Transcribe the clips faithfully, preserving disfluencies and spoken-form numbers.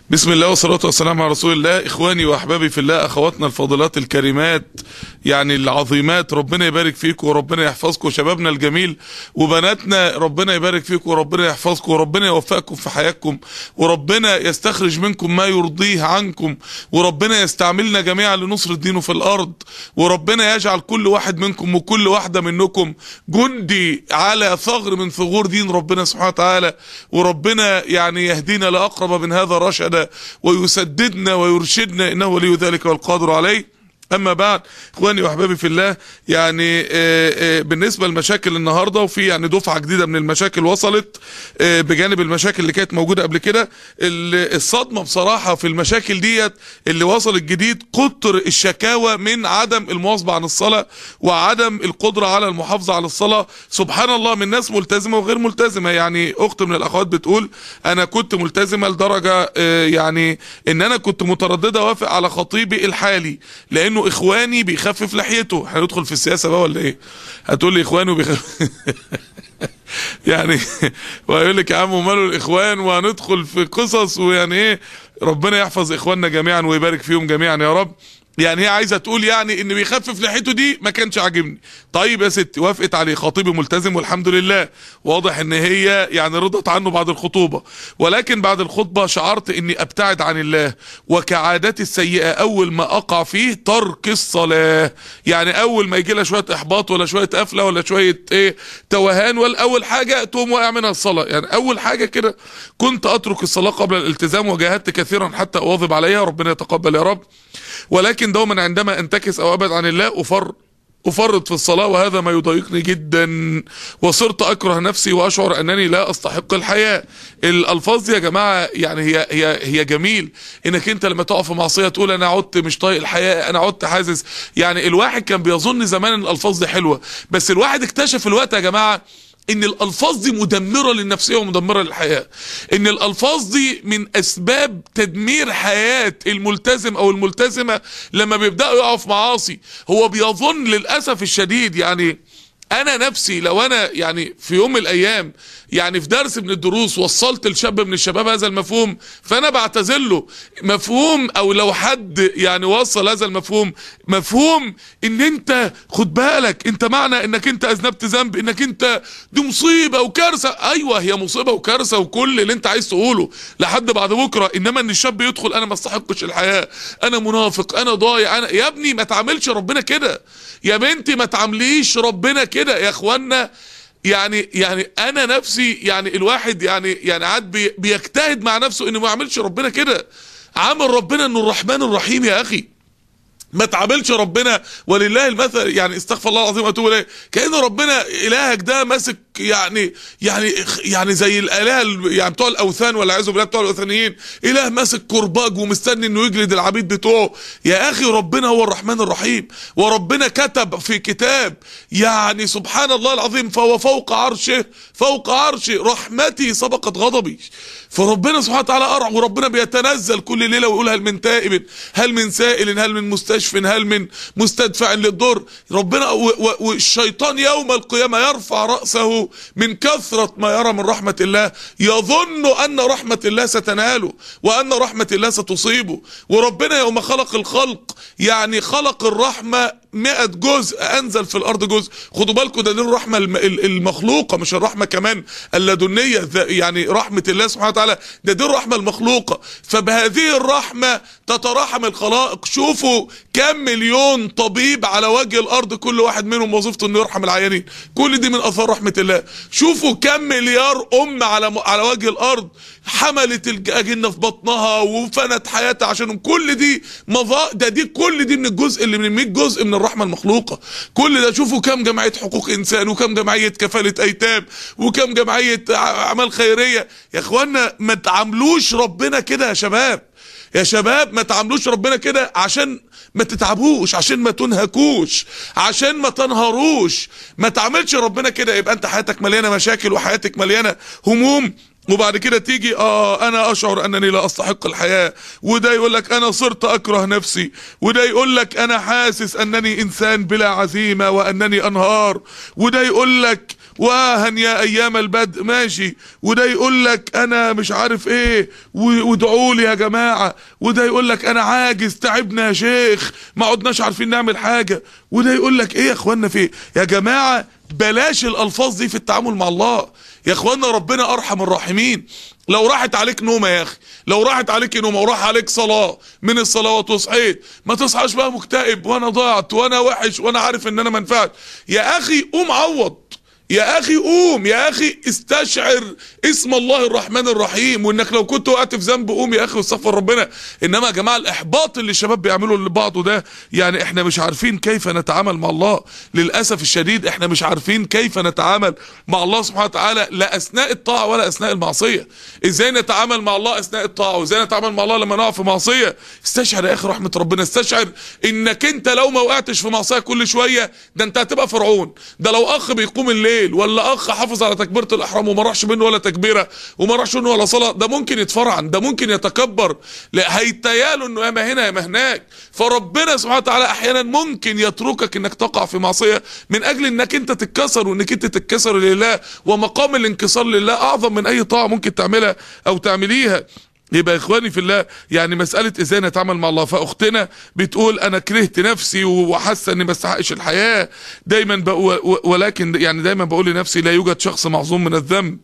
بسم الله والصلاة والسلام على رسول الله. إخواني وأحبابي في الله، أخواتنا الفاضلات الكريمات يعني العظيمات، ربنا يبارك فيكم وربنا يحفظكم. شبابنا الجميل وبناتنا ربنا يبارك فيكم وربنا يحفظكم وربنا يوفقكم في حياتكم، وربنا يستخرج منكم ما يرضيه عنكم، وربنا يستعملنا جميعا لنصر دينه في الأرض، وربنا يجعل كل واحد منكم وكل واحدة منكم جندي على ثغر من ثغور دين ربنا سبحانه وتعالى، وربنا يعني يهدينا لأقرب من هذا رشدا ويسددنا ويرشدنا إنه ولي ذلك والقادر عليه. اما بعد، اخواني واحبابي في الله، يعني بالنسبه لمشاكل النهارده، وفي يعني دفعه جديده من المشاكل وصلت بجانب المشاكل اللي كانت موجوده قبل كده. الصدمه بصراحه في المشاكل ديت اللي وصلت جديد كتر الشكاوى من عدم المواظبه عن الصلاه وعدم القدره على المحافظه على الصلاه. سبحان الله، من ناس ملتزمه وغير ملتزمه. يعني اخت من الاخوات بتقول انا كنت ملتزمه لدرجه يعني ان انا كنت متردده اوافق على خطيبي الحالي لانه اخواني بيخفف لحيته. هندخل في السياسه بقى ولا ايه؟ هتقول لي اخوانه بيخفف يعني وهيقول لك يا عم وماله الاخوان، وهندخل في قصص ويعني ايه. ربنا يحفظ اخواننا جميعا ويبارك فيهم جميعا يا رب. يعني هي عايزه تقول يعني ان بيخفف لحيته دي ما كانش عاجبني. طيب يا ستي، وافقت عليه، خطيبي ملتزم والحمد لله، واضح ان هي يعني رضت عنه بعد الخطوبه، ولكن بعد الخطبه شعرت اني ابتعد عن الله، وكعادتي السيئه اول ما اقع فيه ترك الصلاه. يعني اول ما يجي لها شويه احباط ولا شويه قفله ولا شويه ايه توهان، ولا اول حاجه تقوم واقع منها الصلاه. يعني اول حاجه كده كنت اترك الصلاه قبل الالتزام، وجاهدت كثيرا حتى اواظب عليها، ربنا يتقبل يا رب. ولكن دوما عندما انتكس او ابعد عن الله افر افرط في الصلاة، وهذا ما يضايقني جدا، وصرت اكره نفسي واشعر انني لا استحق الحياة. الالفاظ دي يا جماعة يعني هي هي هي جميل انك انت لما تقع في معصية تقول انا عدت مش طايق الحياة، انا عدت حاسس. يعني الواحد كان بيظن زمان ان الالفاظ دي حلوة، بس الواحد اكتشف الوقت يا جماعة ان الالفاظ دي مدمرة للنفسية ومدمرة للحياة، ان الالفاظ دي من اسباب تدمير حياة الملتزم او الملتزمة لما بيبدأوا يقعوا في معاصي. هو بيظن للأسف الشديد، يعني انا نفسي لو انا يعني في يوم من الايام يعني في درس من الدروس وصلت لشاب من الشباب هذا المفهوم، فانا بعتذر له. مفهوم او لو حد يعني وصل هذا المفهوم، مفهوم ان انت خد بالك، انت معنى انك انت اذنبت ذنب انك انت دي مصيبه وكارثه. ايوه هي مصيبه وكارثه وكل اللي انت عايز تقوله لحد بعد بكره، انما ان الشاب يدخل انا ما استحقش الحياه، انا منافق، انا ضايع، انا يا ابني ما تعاملش ربنا كده، يا بنتي ما تعامليش ربنا كده يا اخوانا. يعني يعني انا نفسي يعني الواحد يعني يعني عاد بي بيجتهد مع نفسه انه ما يعملش ربنا كده. عامل ربنا انه الرحمن الرحيم يا اخي، ما تعاملش ربنا ولله المثل، يعني استغفر الله العظيم واتوب اليه، كأن ربنا الهك ده ماسك يعني يعني يعني زي الالهه يعني بتوع الاوثان والعياذ بالله بتوع الاوثانيين، اله ماسك كرباج ومستني انه يجلد العبيد بتوعه. يا اخي ربنا هو الرحمن الرحيم، وربنا كتب في كتاب يعني سبحان الله العظيم، فهو فوق عرشه فوق عرشه رحمتي سبقت غضبي. فربنا سبحانه وتعالى أرع، وربنا بيتنزل كل ليله ويقول هل من تائب، هل من سائل، هل من مستشف، هل من مستدفع للضر. ربنا والشيطان يوم القيامه يرفع راسه من كثرة ما يرى من رحمة الله، يظن أن رحمة الله ستناله وأن رحمة الله ستصيبه. وربنا يوم خلق الخلق يعني خلق الرحمة مئة جزء، أنزل في الأرض جزء. خدوا بالكم ده دي الرحمة المخلوقة مش الرحمة كمان اللدنية، يعني رحمة الله سبحانه وتعالى ده دي الرحمة المخلوقة. فبهذه الرحمة تتراحم الخلائق. شوفوا كم مليون طبيب على وجه الأرض كل واحد منهم وظيفته انه يرحم العيانين، كل دي من أثار رحمة الله. شوفوا كم مليار أم على على وجه الأرض حملت الأجنة في بطنها وفنت حياتها عشانهم، كل دي مضاء ده دي كل دي من الجزء اللي من مئة جزء من الرحمة المخلوقة. كل ده شوفوا كم جمعية حقوق إنسان، وكم جمعية كفالة أيتام، وكم جمعية أعمال خيرية. يا إخوانا ما تعاملوش ربنا كده يا شباب، يا شباب ما تعاملوش ربنا كده عشان ما تتعبوش، عشان ما تنهكوش، عشان ما تنهروش. ما تعاملش ربنا كده يبقى انت حياتك مليانة مشاكل وحياتك مليانة هموم، وبعد كده تيجي اه انا اشعر انني لا استحق الحياة، وده يقول لك انا صرت اكره نفسي، وده يقول لك انا حاسس انني انسان بلا عزيمة وانني انهار، وده يقول لك واهن يا ايام البدء ماشي، وده يقول لك انا مش عارف ايه وادعوا لي يا جماعه، وده يقول لك انا عاجز تعبنا يا شيخ ما عدناش عارفين نعمل حاجه، وده يقول لك ايه يا اخوانا في يا جماعه. بلاش الالفاظ دي في التعامل مع الله يا اخوانا، ربنا ارحم الراحمين. لو راحت عليك نومه يا اخي، لو راحت عليك نومه وراح عليك صلاه من الصلوات وصحيت، ما تصحاش بقى مكتئب وانا ضاعت وانا وحش وانا عارف ان انا ما ينفعش. يا اخي قوم عوض، يا اخي قوم، يا اخي استشعر اسم الله الرحمن الرحيم، وانك لو كنت وقعت في ذنب قوم يا اخي واستغفر ربنا. انما يا جماعه الاحباط اللي الشباب بيعملوا لبعضه ده، يعني احنا مش عارفين كيف نتعامل مع الله. للاسف الشديد احنا مش عارفين كيف نتعامل مع الله سبحانه وتعالى، لا اثناء الطاعه ولا اثناء المعصيه. ازاي نتعامل مع الله اثناء الطاعه، وازاي نتعامل مع الله لما نقع في معصيه. استشعر يا اخي رحمه ربنا، استشعر انك انت لو ما وقعتش في معصيه كل شويه ده انت هتبقى فرعون. ده لو اخ بيقوم الليل ولا اخ حافظ على تكبيره الاحرام وما راحش منه ولا تكبيره وما راحش منه ولا صلاه، ده ممكن يتفرعن، ده ممكن يتكبر، لا هيتياله انه يا ما هنا يا ما هناك. فربنا سبحانه وتعالى احيانا ممكن يتركك انك تقع في معصيه من اجل انك انت تتكسر، وانك انت تتكسر لله، ومقام الانكسار لله اعظم من اي طاعه ممكن تعملها او تعمليها. يبقى يا اخواني في الله، يعني مسألة ازاي نتعامل مع الله. فاختنا بتقول انا كرهت نفسي وحاسه اني ما استحقش الحياه دايما بقول، ولكن يعني دايما بقول لنفسي لا يوجد شخص معصوم من الذنب.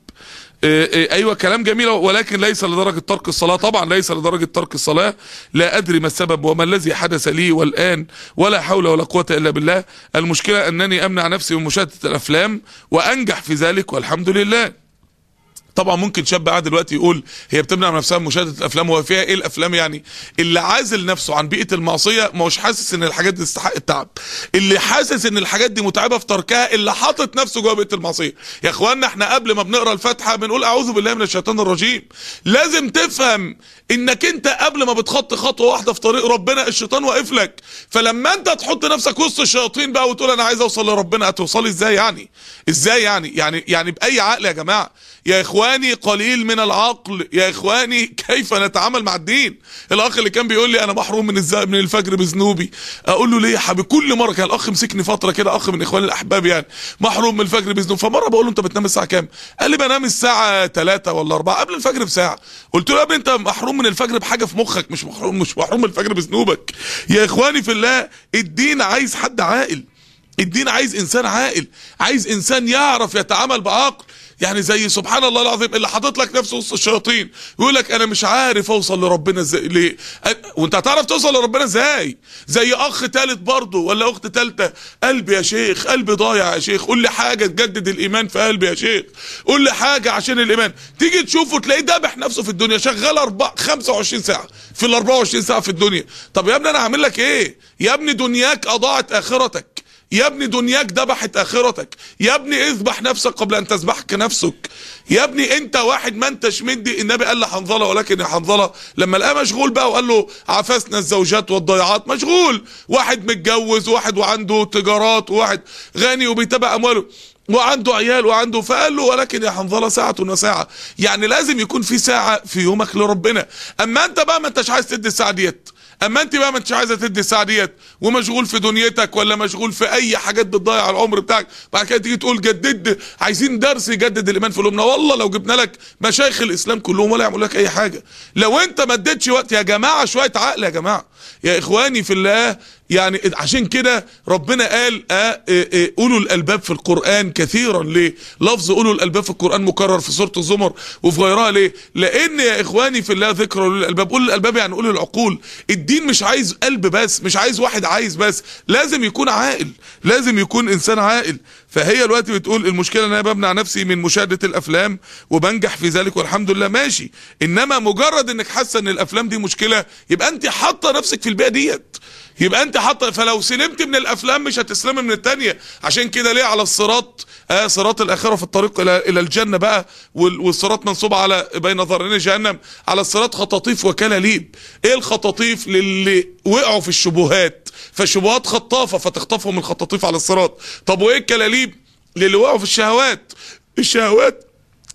ايوه كلام جميل، ولكن ليس لدرجه ترك الصلاه. طبعا ليس لدرجه ترك الصلاه. لا ادري ما السبب وما الذي حدث لي والان، ولا حول ولا قوه الا بالله. المشكله انني امنع نفسي من مشاهده الافلام وانجح في ذلك والحمد لله. طبعا ممكن شاب قاعد دلوقتي يقول هي بتمنع نفسها من مشاهده الافلام، هو فيها ايه الافلام يعني؟ اللي عازل نفسه عن بيئه المعصيه ما هوش حاسس ان الحاجات دي تستحق التعب. اللي حاسس ان الحاجات دي متعبه في تركها اللي حاطط نفسه جوه بيئه المعصيه. يا اخوانا احنا قبل ما بنقرا الفاتحه بنقول اعوذ بالله من الشيطان الرجيم. لازم تفهم انك انت قبل ما بتخط خطوه واحده في طريق ربنا الشيطان واقف لك. فلما انت تحط نفسك وسط الشياطين بقى وتقول انا عايز اوصل لربنا، هتوصلي ازاي يعني؟ ازاي يعني؟ يعني يعني باي عقل يا جماعه؟ يا اخواني قليل من العقل، يا اخواني كيف نتعامل مع الدين؟ الاخ اللي كان بيقول لي انا محروم من الز... من الفجر بذنوبي، اقول له ليه يا حبيبي؟ كل مره كان الاخ مسكني فتره كده، اخ من اخواني الاحباب يعني، محروم من الفجر بذنوبي. فمره بقول له انت بتنام الساعه كام؟ قال لي بنام الساعه ثلاثة ولا أربعة قبل الفجر بساعه. قلت له يا ابني انت محروم من الفجر بحاجه في مخك، مش محروم مش محروم من الفجر بذنوبك. يا اخواني في الله، الدين عايز حد عاقل، الدين عايز انسان عاقل، عايز انسان يعرف يتعامل بعقل. يعني زي سبحان الله العظيم اللي حاطط لك نفسه وسط الشياطين يقول لك انا مش عارف اوصل لربنا ازاي. ليه؟ وانت هتعرف توصل لربنا ازاي؟ زي اخ ثالث برضه ولا اخت ثالثه، قلبي يا شيخ، قلبي ضايع يا شيخ، قول لي حاجه تجدد الايمان في قلبي يا شيخ، قول لي حاجه عشان الايمان. تيجي تشوفه تلاقيه دابح نفسه في الدنيا، شغال أربعة خمسة وعشرين ساعه في ال أربعة وعشرين ساعه في الدنيا. طب يا ابني انا هعمل لك ايه؟ يا ابني دنياك اضاعت اخرتك، يا ابني دنياك ذبحت اخرتك، يا ابني اذبح نفسك قبل ان تذبحك نفسك. يا ابني انت واحد ما انتش مدي. النبي قال لحنظله ولكن يا حنظله لما لقاه مشغول بقى وقال له عفسنا الزوجات والضيعات، مشغول، واحد متجوز واحد وعنده تجارات وواحد غني وبيتابع امواله وعنده عيال وعنده، فقال له ولكن يا حنظله ساعة وساعة. يعني لازم يكون في ساعة في يومك لربنا. اما انت بقى ما انتش عايز تدي الساعة ديت، اما انت بقى ما انتش عايزه تدي الساعه ديت ومشغول في دنيتك ولا مشغول في اي حاجات بتضيع العمر بتاعك، بعد كده تيجي تقول جدد، عايزين درس يجدد الايمان في قلوبنا. والله لو جبنا لك مشايخ الاسلام كلهم ولا يعملوا لك اي حاجه لو انت ما اديتش وقت. يا جماعه شويه عقل يا جماعه، يا اخواني في الله. يعني عشان كده ربنا قال آه آه آه اولو الالباب في القران كثيرا. ليه لفظ اولو الالباب في القران مكرر في سوره الزمر وفي غيرها؟ ليه؟ لان يا اخواني في الله ذكر اولو الالباب. اولو الالباب يعني اولو العقول. الدين مش عايز قلب بس، مش عايز واحد عايز بس، لازم يكون عاقل، لازم يكون انسان عاقل. فهي الوقت بتقول المشكله ان انا بمنع نفسي من مشاهده الافلام وبنجح في ذلك والحمد لله، ماشي. انما مجرد انك حاسه ان الافلام دي مشكله يبقى انت حاطه نفسك في البيئه ديت، يبقى انت حاطه. فلو سلمت من الافلام مش هتسلمي من الثانيه. عشان كده ليه على الصراط آه صراط الاخره في الطريق الى الى الجنه بقى، والصراط منصوب على بين ظهرين جهنم، على الصراط خطاطيف وكلاليب. ايه الخطاطيف؟ للي وقعوا في الشبهات، فالشبهات خطافه فتخطفهم الخطاطيف على الصراط. طب وايه الكلاليب؟ للي وقعوا في الشهوات، الشهوات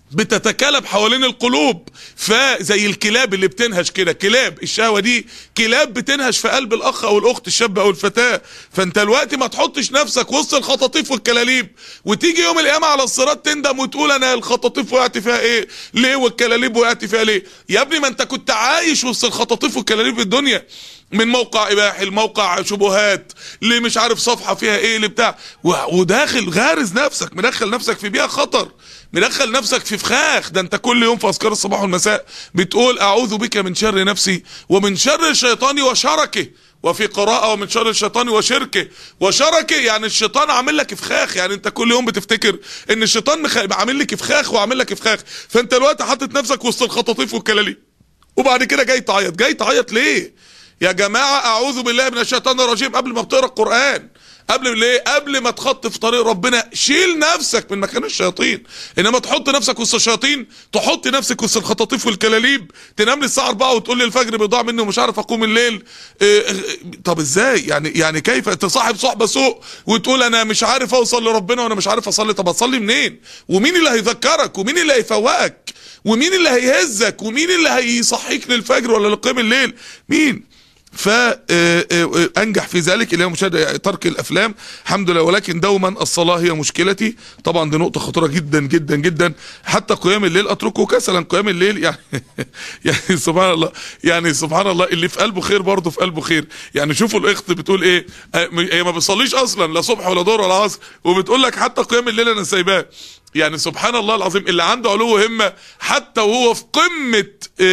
بتتكالب حوالين القلوب، فزي الكلاب اللي بتنهش كده، كلاب الشهوة دي كلاب بتنهش في قلب الاخ او الاخت، الشاب او الفتاة. فانت الوقت ما تحطش نفسك وسط الخطاطيف والكلاليب وتيجي يوم القيامة على الصراط تندم وتقول انا الخطاطيف وقعت فيها ايه ليه والكلاليب وقعت فيها ليه. يا ابني ما انت كنت عايش وسط الخطاطيف والكلاليب في الدنيا، من موقع اباحي لموقع شبهات اللي مش عارف صفحة فيها ايه اللي بتاع، وداخل غارز نفسك، مدخل نفسك في بيئة خطر، مدخل نفسك في فخاخ. ده انت كل يوم في اذكار الصباح والمساء بتقول اعوذ بك من شر نفسي ومن شر الشيطان وشركه، وفي قراءة ومن شر الشيطان وشركه. وشركه يعني الشيطان عامل لك فخاخ، يعني انت كل يوم بتفتكر ان الشيطان مخ... عامل لك فخاخ وعامل لك فخاخ، فانت الوقت حاطط نفسك وسط الخطاطيف والكلاليب، وبعد كده جاي تعيط. جاي تعيط ليه يا جماعة؟ اعوذ بالله من الشيطان الرجيم قبل ما بتقرا القرآن، قبل ليه؟ قبل ما تخط في طريق ربنا شيل نفسك من مكان الشياطين. انما تحط نفسك وسط الشياطين، تحط نفسك وسط الخطاطيف والكلاليب، تنام للساعه أربعة وتقول لي الفجر بيضيع مني ومش عارف اقوم الليل. إيه طب ازاي يعني؟ يعني كيف تصاحب صحبه سوء وتقول انا مش عارف اوصل لربنا وانا مش عارف اصلي؟ طب اصلي منين؟ ومين اللي هيذكرك؟ ومين اللي هيفوقك؟ ومين اللي هيهزك؟ ومين اللي هيصحيك للفجر ولا لقيام الليل؟ مين؟ فانجح في ذلك اللي هو مشاهده ترك الافلام الحمد لله. ولكن دوما الصلاه هي مشكلتي، طبعا دي نقطه خطيره جدا جدا جدا. حتى قيام الليل اتركه كسلا، قيام الليل يعني يعني سبحان الله، يعني سبحان الله اللي في قلبه خير برضه في قلبه خير. يعني شوفوا الاخت بتقول ايه، هي ما بتصليش اصلا لا صبح ولا ظهر ولا عصر، وبتقول لك حتى قيام الليل انا سايباه. يعني سبحان الله العظيم اللي عنده علو همة حتى وهو في قمة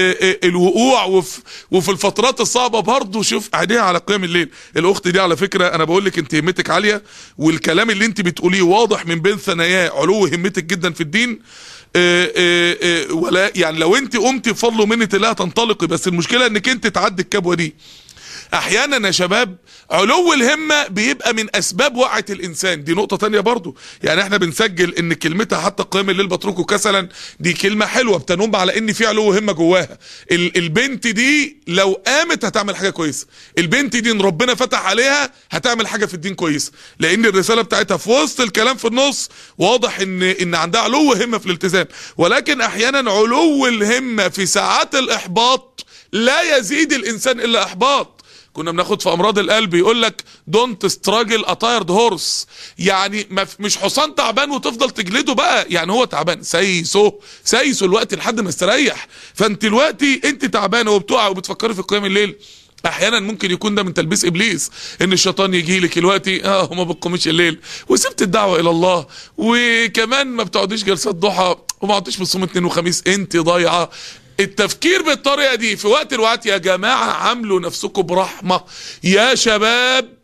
الوقوع وفي, وفي الفترات الصعبة برضه شوف عينيها على قيام الليل. الاخت دي على فكرة انا بقول لك انت همتك عالية، والكلام اللي انت بتقوليه واضح من بين ثناياه علو همتك جدا في الدين. آآ آآ ولا يعني لو انت قمتي بفضل ومنة الله تنطلقي، بس المشكلة انك انت تعدي الكبوة دي. احيانا يا شباب علو الهمة بيبقى من اسباب وقعة الانسان، دي نقطة تانية برضو. يعني احنا بنسجل ان كلمتها حتى قيام الليل بتركه كسلا دي كلمة حلوة بتنم على ان في علو همة جواها. البنت دي لو قامت هتعمل حاجة كويسة، البنت دي ان ربنا فتح عليها هتعمل حاجة في الدين كويسة، لان الرسالة بتاعتها في وسط الكلام في النص واضح ان ان عندها علو همة في الالتزام. ولكن احيانا علو الهمة في ساعات الاحباط لا يزيد الانسان الا احباط. كنا بناخد في امراض القلب يقول لك دونت ستراجل ا تايرد هورس، يعني مش حصان تعبان وتفضل تجلده بقى، يعني هو تعبان سايسه سايسه الوقت لحد ما استريح. فانت دلوقتي انت تعبانه وبتقع وبتفكري في قيام الليل، احيانا ممكن يكون ده من تلبيس ابليس، ان الشيطان يجي لك دلوقتي اه ما بتقوميش الليل وسبت الدعوه الى الله، وكمان ما بتقعديش جلسات ضحى وما قعدتيش بتصوم اثنين وخميس، انت ضايعه. التفكير بالطريقة دي في وقت الوقت يا جماعة عاملوا نفسكم برحمة يا شباب،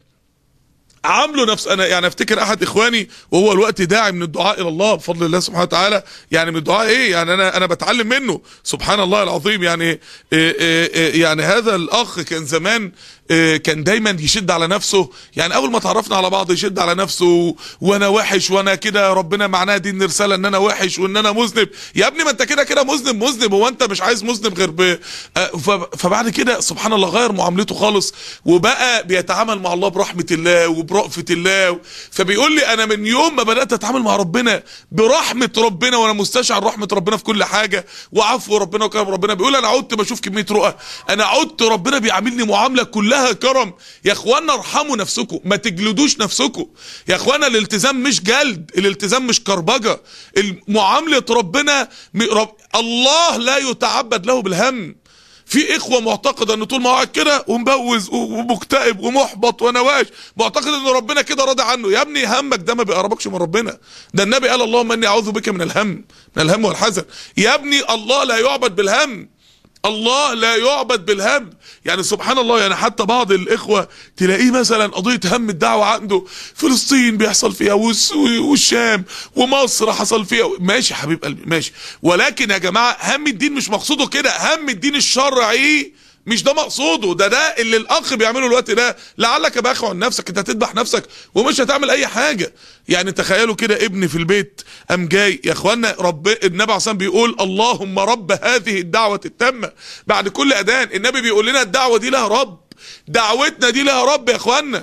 عاملوا نفس. انا يعني افتكر احد اخواني وهو الوقت داعي من الدعاء الى الله بفضل الله سبحانه وتعالى. يعني من الدعاء ايه يعني انا انا بتعلم منه سبحان الله العظيم. يعني إيه إيه إيه يعني هذا الاخ كان زمان كان دايما يشد على نفسه، يعني اول ما تعرفنا على بعض يشد على نفسه وانا وحش وانا كده ربنا معناها دي ان رساله ان انا وحش وان انا مذنب. يا ابني ما انت كده كده مذنب مذنب، هو انت مش عايز مذنب غير ب... فبعد كده سبحان الله غير معاملته خالص وبقى بيتعامل مع الله برحمه الله وبرأفه الله. فبيقول لي انا من يوم ما بدات اتعامل مع ربنا برحمه ربنا وانا مستشعر رحمه ربنا في كل حاجه وعفو ربنا وكرم ربنا، بيقول انا عدت بشوف كميه رؤى، انا عدت ربنا بيعاملني معامله كلها كرم. يا اخوانا ارحموا نفسكم، ما تجلدوش نفسكم يا اخوانا. الالتزام مش جلد، الالتزام مش كربجه، معامله ربنا رب الله لا يتعبد له بالهم. في اخوه معتقده ان طول ما قاعد كده ومبوز ومكتئب ومحبط ونواش معتقد ان ربنا كده راضي عنه. يا ابني همك ده ما بيقربكش من ربنا، ده النبي قال اللهم اني اعوذ بك من الهم من الهم والحزن. يا ابني الله لا يعبد بالهم، الله لا يعبد بالهم. يعني سبحان الله يعني حتى بعض الاخوه تلاقيه مثلا قضيه هم الدعوه عنده فلسطين بيحصل فيها والشام ومصر حصل فيها، ماشي حبيب قلبي ماشي، ولكن يا جماعه هم الدين مش مقصوده كده، هم الدين الشرعي مش ده مقصوده، ده ده اللي الاخ بيعمله الوقت ده. لعلك باخع عن نفسك، انت هتذبح نفسك ومش هتعمل اي حاجه. يعني تخيلوا كده ابن في البيت قام جاي يا اخوانا رب النبي عليه الصلاه والسلام بيقول اللهم رب هذه الدعوه التامه بعد كل اذان. النبي بيقول لنا الدعوه دي لها رب، دعوتنا دي لها رب يا اخوانا.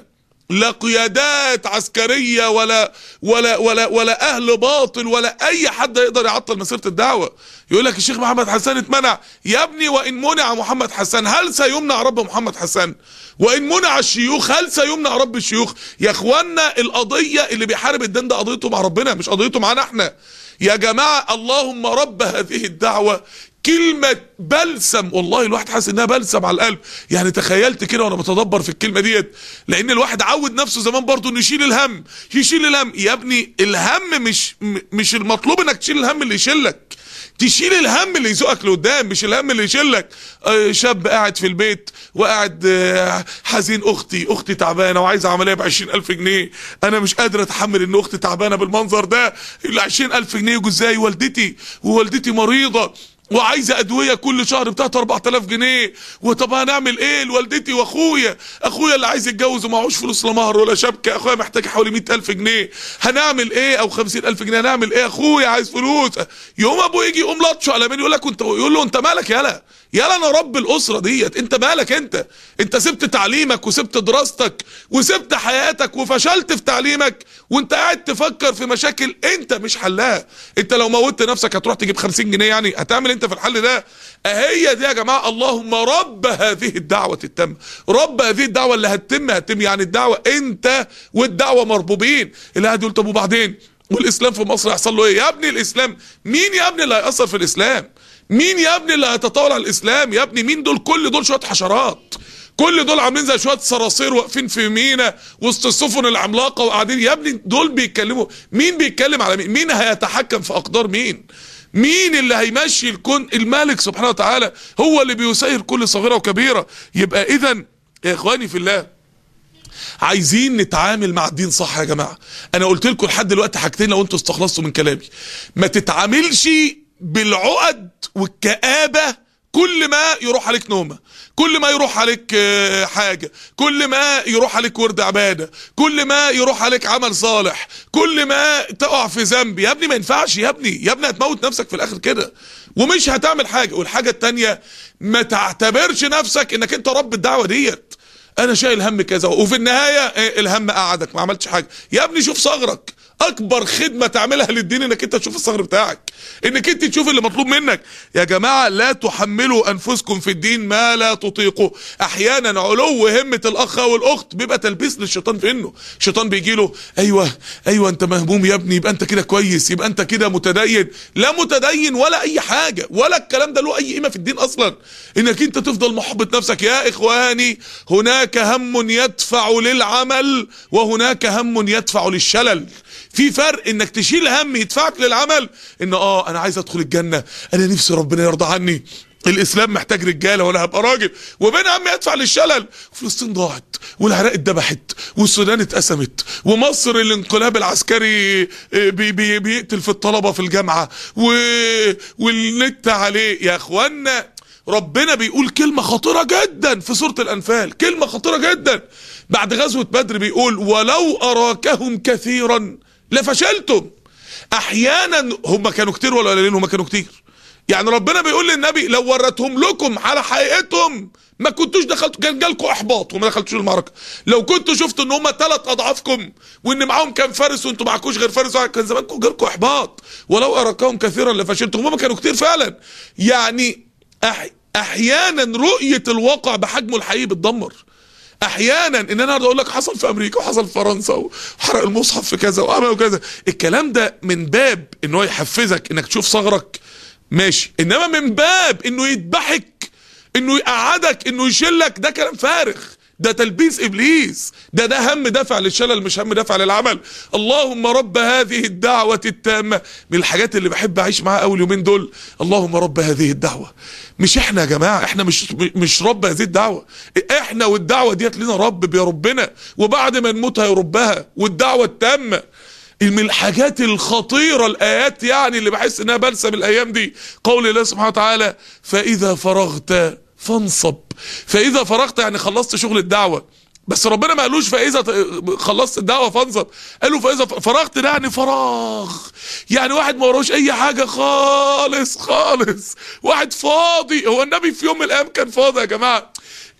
لا قيادات عسكريه ولا ولا ولا ولا اهل باطل ولا اي حد يقدر يعطل مسيره الدعوه. يقول لك الشيخ محمد حسان اتمنع. يا ابني وان منع محمد حسان هل سيمنع رب محمد حسان؟ وان منع الشيوخ هل سيمنع رب الشيوخ؟ يا اخوانا القضيه اللي بيحارب الدين ده قضيته مع ربنا مش قضيته معانا احنا. يا جماعه اللهم رب هذه الدعوه كلمة بلسم، والله الواحد حاسس انها بلسم على القلب. يعني تخيلت كده وانا بتدبر في الكلمة ديت، لان الواحد عود نفسه زمان برضه انه يشيل الهم يشيل الهم. يا ابني الهم مش مش المطلوب انك تشيل الهم اللي يشيلك، تشيل الهم اللي يزقك لقدام مش الهم اللي يشيلك. آه شاب قاعد في البيت وقاعد آه حزين، اختي اختي تعبانه وعايزه عمليه ب عشرين ألف جنيه، انا مش قادر اتحمل ان اختي تعبانه بالمنظر ده، ال عشرين ألف جنيه يجوا ازاي؟ والدتي ووالدتي مريضه وعايزه ادويه كل شهر بتاعت أربعة آلاف جنيه، وطب هنعمل ايه لوالدتي؟ واخويا اخويا اللي عايز يتجوز ومعهوش فلوس لا مهر ولا شبكه، اخويا محتاج حوالي مئة ألف جنيه، هنعمل ايه؟ او خمسين ألف جنيه هنعمل ايه؟ اخويا عايز فلوس. يوم ابوه يجي يقوم لطشه على مين؟ يقول لك انت، يقول له انت مالك يالا يالا انا رب الاسره ديت، انت مالك؟ انت انت سبت تعليمك وسبت دراستك وسبت حياتك وفشلت في تعليمك وانت قاعد تفكر في مشاكل انت مش حلها. انت لو موتت نفسك هتروح تجيب خمسين جنيه يعني؟ هتعمل انت في الحل ده؟ اهي دي يا جماعه اللهم رب هذه الدعوه التامه، رب هذه الدعوه اللي هتتم هتتم يعني الدعوه انت والدعوه مربوبين. اللي قاعد يقول طب وبعدين والاسلام في مصر هيحصل له ايه؟ يا ابني الاسلام مين يا ابني اللي هيأثر في الاسلام؟ مين يا ابني اللي هيتطاول على الاسلام؟ يا ابني مين دول؟ كل دول شويه حشرات، كل دول عاملين زي شويه صراصير واقفين في مينا وسط السفن العملاقه وقاعدين. يا ابني دول بيتكلموا، مين بيتكلم على مين؟ مين هيتحكم في اقدار مين؟ مين اللي هيمشي الكون؟ الملك سبحانه وتعالى هو اللي بيسير كل صغيره وكبيره. يبقى اذا يا اخواني في الله عايزين نتعامل مع الدين صح يا جماعه. انا قلت لكم لحد دلوقتي حاجتين لو انتوا استخلصتوا من كلامي، ما تتعاملش بالعقد والكآبة كل ما يروح عليك نومة، كل ما يروح عليك حاجة، كل ما يروح عليك ورد عبادة، كل ما يروح عليك عمل صالح، كل ما تقع في ذنب. يا ابني ما ينفعش، يا ابني يا ابني هتموت نفسك في الاخر كده ومش هتعمل حاجة. والحاجة التانية ما تعتبرش نفسك انك انت رب الدعوة ديت، انا شايل هم كذا وفي النهاية الهم قعدك ما عملتش حاجة. يا ابني شوف صغرك، اكبر خدمه تعملها للدين انك انت تشوف الصغر بتاعك، انك انت تشوف اللي مطلوب منك. يا جماعه لا تحملوا انفسكم في الدين ما لا تطيقوا. احيانا علو همه الاخ او الاخت بيبقى تلبيس للشيطان في انه الشيطان بيجي له ايوه ايوه انت مهموم يا ابني، يبقى انت كده كويس، يبقى انت كده متدين. لا متدين ولا اي حاجه ولا الكلام ده له اي قيمه في الدين اصلا، انك انت تفضل محبط نفسك. يا اخواني هناك هم يدفع للعمل وهناك هم يدفع للشلل. في فرق انك تشيل هم يدفعك للعمل، ان اه انا عايز ادخل الجنه، انا نفسي ربنا يرضى عني، الاسلام محتاج رجاله وانا هبقى راجل، وبين هم يدفع للشلل. فلسطين ضاعت والعراق اتذبحت والسودان اتقسمت ومصر الانقلاب العسكري بي بي بيقتل في الطلبه في الجامعه و... والنت عليه. يا اخوانا ربنا بيقول كلمه خطيره جدا في سوره الانفال، كلمه خطيره جدا بعد غزوه بدر، بيقول ولو اراكهم كثيرا لفشلتم. احيانا هم كانوا كتير ولا قليلين؟ هم كانوا كتير. يعني ربنا بيقول للنبي لو ورتهم لكم على حقيقتهم ما كنتوش دخلتوا، كان جالكم احباط وما دخلتوش المعركه. لو كنتوا شفتوا ان هم ثلاث اضعافكم وان معاهم كام فارس وانتوا معكوش غير فارس واحد كان زمانكم جالكم احباط. ولو اراكهم كثيرا لفشلتم، هم كانوا كتير فعلا. يعني أح احيانا رؤيه الواقع بحجمه الحقيقي بتدمر. احيانا ان انا اقول لك حصل في امريكا وحصل في فرنسا وحرق المصحف في كذا وعمل كذا، الكلام ده من باب ان هو يحفزك انك تشوف ثغرك ماشي، انما من باب انه يذبحك، انه يقعدك، انه يشلك، ده كلام فارغ، ده تلبيس ابليس، ده ده هم دافع للشلل مش هم دافع للعمل. اللهم رب هذه الدعوه التامه. من الحاجات اللي بحب اعيش معاها اول يومين دول اللهم رب هذه الدعوه. مش احنا يا جماعه، احنا مش مش رب هذه الدعوه، احنا والدعوه ديت لنا رب بيربنا وبعد ما نموت هيربها، والدعوه التامه. من الحاجات الخطيره الايات يعني اللي بحس انها بلسم الايام دي قول الله سبحانه وتعالى فاذا فرغت فانصب. فاذا فرغت يعني خلصت شغل الدعوه، بس ربنا ما قالوش فاذا خلصت الدعوه فانصب، قالوا فاذا فرغت ده يعني فراغ، يعني واحد ما وراهوش اي حاجه خالص خالص، واحد فاضي. هو النبي في يوم من الايام كان فاضي يا جماعه؟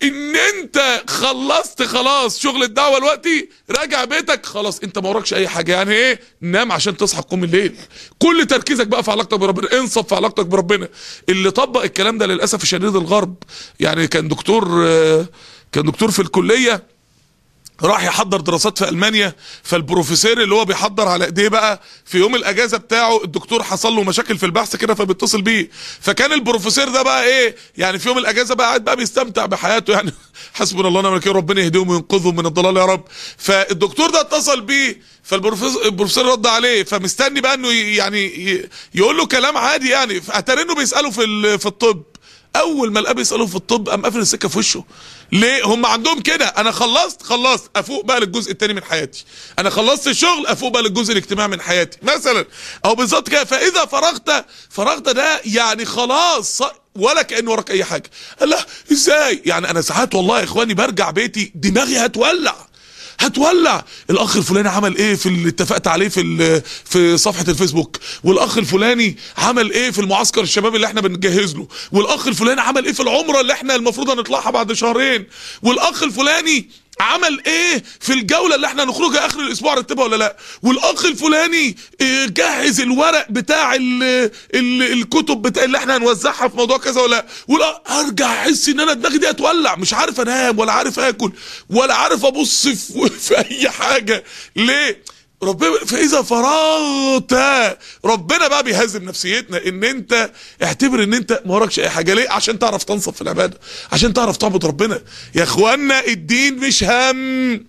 ان انت خلصت خلاص شغل الدعوه دلوقتي، راجع بيتك خلاص انت ما وراكش اي حاجه. يعني ايه؟ نام عشان تصحى تقوم الليل. كل تركيزك بقى في علاقتك بربنا، انصف في علاقتك بربنا. اللي طبق الكلام ده للاسف الشديد الغرب. يعني كان دكتور كان دكتور في الكليه راح يحضر دراسات في المانيا، فالبروفيسور اللي هو بيحضر على ايديه بقى في يوم الاجازه بتاعه الدكتور حصل له مشاكل في البحث كده فبيتصل بيه. فكان البروفيسور ده بقى ايه يعني في يوم الاجازه بقى قاعد بقى بيستمتع بحياته يعني حسبنا الله ونعم الوكيل، ربنا يهديهم وينقذهم من الضلال يا رب. فالدكتور ده اتصل بيه، فالبروفيسور البروفيسور رد عليه، فمستني بقى انه يعني يقول له كلام عادي يعني، فاترنه بيساله في في الطب. اول ما لقاه بيساله في الطب قام قافل السكه في وشه. ليه؟ هم عندهم كده، انا خلصت خلصت افوق بقى للجزء الثاني من حياتي، انا خلصت الشغل افوق بقى للجزء الاجتماعي من حياتي مثلا، او بالظبط كده. فاذا فرغت فرغت ده يعني خلاص ولا كأن وراك اي حاجه. الله ازاي يعني؟ انا ساعات والله يا اخواني برجع بيتي دماغي هتولع هتولع. الاخ الفلاني عمل ايه في اللي اتفقت عليه في في صفحه الفيسبوك، والاخ الفلاني عمل ايه في المعسكر الشباب اللي احنا بنجهز له، والاخ الفلاني عمل ايه في العمره اللي احنا المفروض هنطلعها بعد شهرين، والاخ الفلاني عمل ايه في الجوله اللي احنا هنخرجها اخر الاسبوع رتبها ولا لا، والاخ الفلاني جهز الورق بتاع ال ال الكتب بتاع اللي احنا هنوزعها في موضوع كذا ولا لا. ارجع احس ان انا دماغي دي هتولع، مش عارف انام ولا عارف اكل ولا عارف ابص في, في اي حاجه. ليه؟ ربنا فاذا فرغت ربنا بقى بيهزم نفسيتنا ان انت اعتبر ان انت ما وراكش اي حاجه. ليه؟ عشان تعرف تنصف في العباده، عشان تعرف تعبد ربنا. يا اخوانا الدين مش هم،